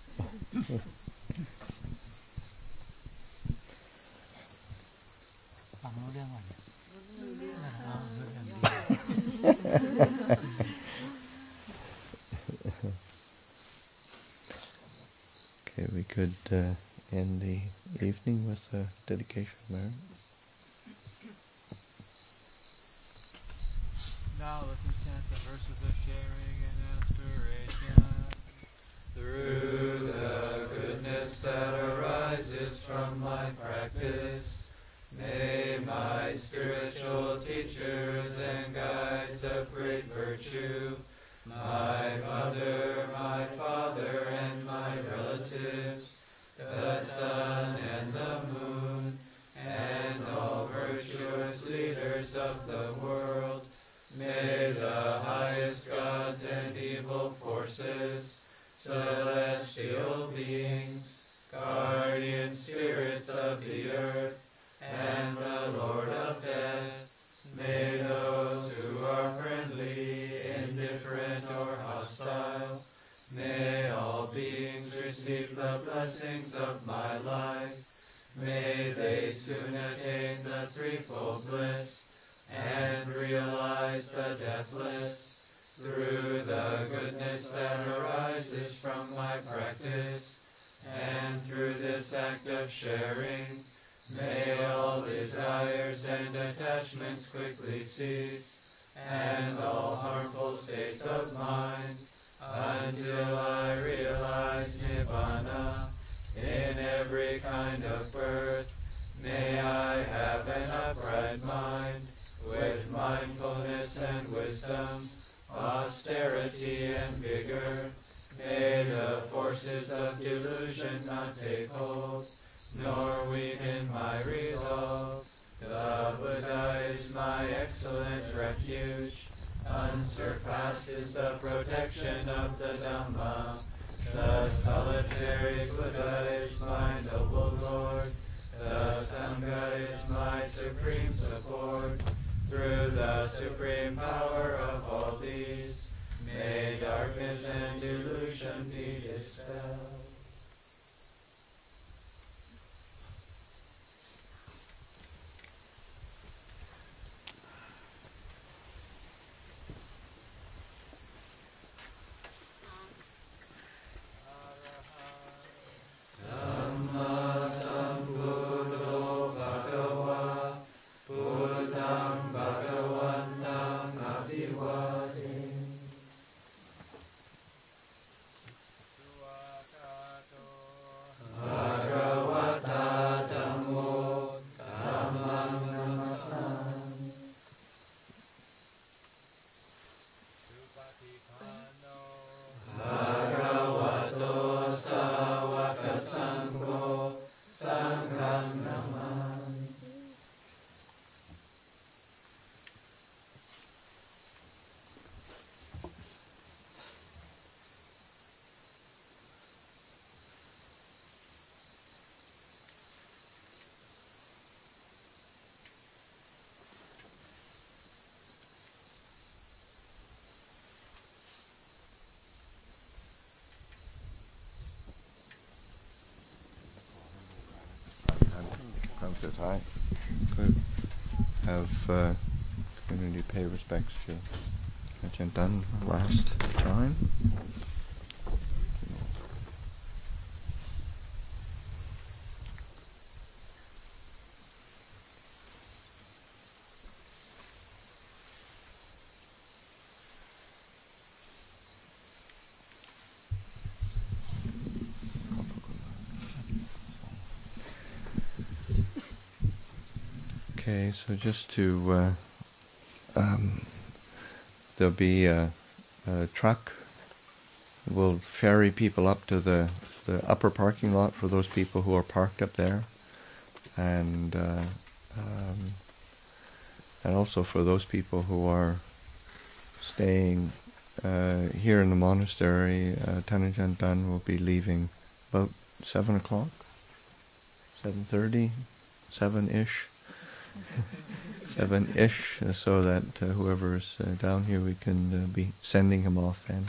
Speaker 1: ฟังรู้เรื่องก่อนเรื่องดี
Speaker 3: Okay, we could end the evening with a dedication of merit.
Speaker 4: Now let's chant the verses of sharing and aspiration. Through the goodness that arises from my practice, may my spiritual teachers and guides of great virtue, my mother, my father, and my relatives, the sun and the moon, and all virtuous leaders of the world, may the highest gods and evil forces, celestial beings, guardian spirits of the earth, and the Lord of death, may those who are friendly, indifferent, or hostile, may all beings receive the blessings of my life, may they soon attain the threefold bliss, and realize the deathless, through the goodness that arises from my practice, and through this act of sharing, may all desires and attachments quickly cease, and all harmful states of mind, until I realize Nibbana in every kind of birth. May I have an upright mind, with mindfulness and wisdom, austerity and vigor. May the forces of delusion not take hold. nor weaken my resolve. The Buddha is my excellent refuge. Unsurpassed is the protection of the Dhamma. The solitary Buddha is my noble Lord. The Sangha is my supreme support. Through the supreme power of all these, may darkness and delusion be dispelled. Samma Sambuddho Bhagava Buddham Bhagavantam Abhivadin. Bhagavata Dhammo Dhammam Namassami. Bhagavato Sāvaka Sangho Sangham Namami.
Speaker 3: Comes to time. Could have community pay respects to Ajahn Tan last time. Okay, so just to there'll be a truck will ferry people up to the upper parking lot for those people who are parked up there, and also for those people who are staying here in the monastery. Tanajan Tan will be leaving about 7 o'clock, 7:30, 7-ish. 7-ish, so that whoever's down here, we can be sending him off then.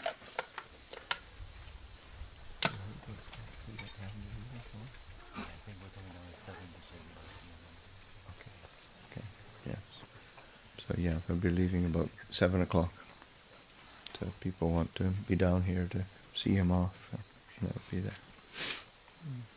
Speaker 3: Okay, yes. So yeah, they'll be leaving about 7 o'clock. So if people want to be down here to see him off, they'll be there.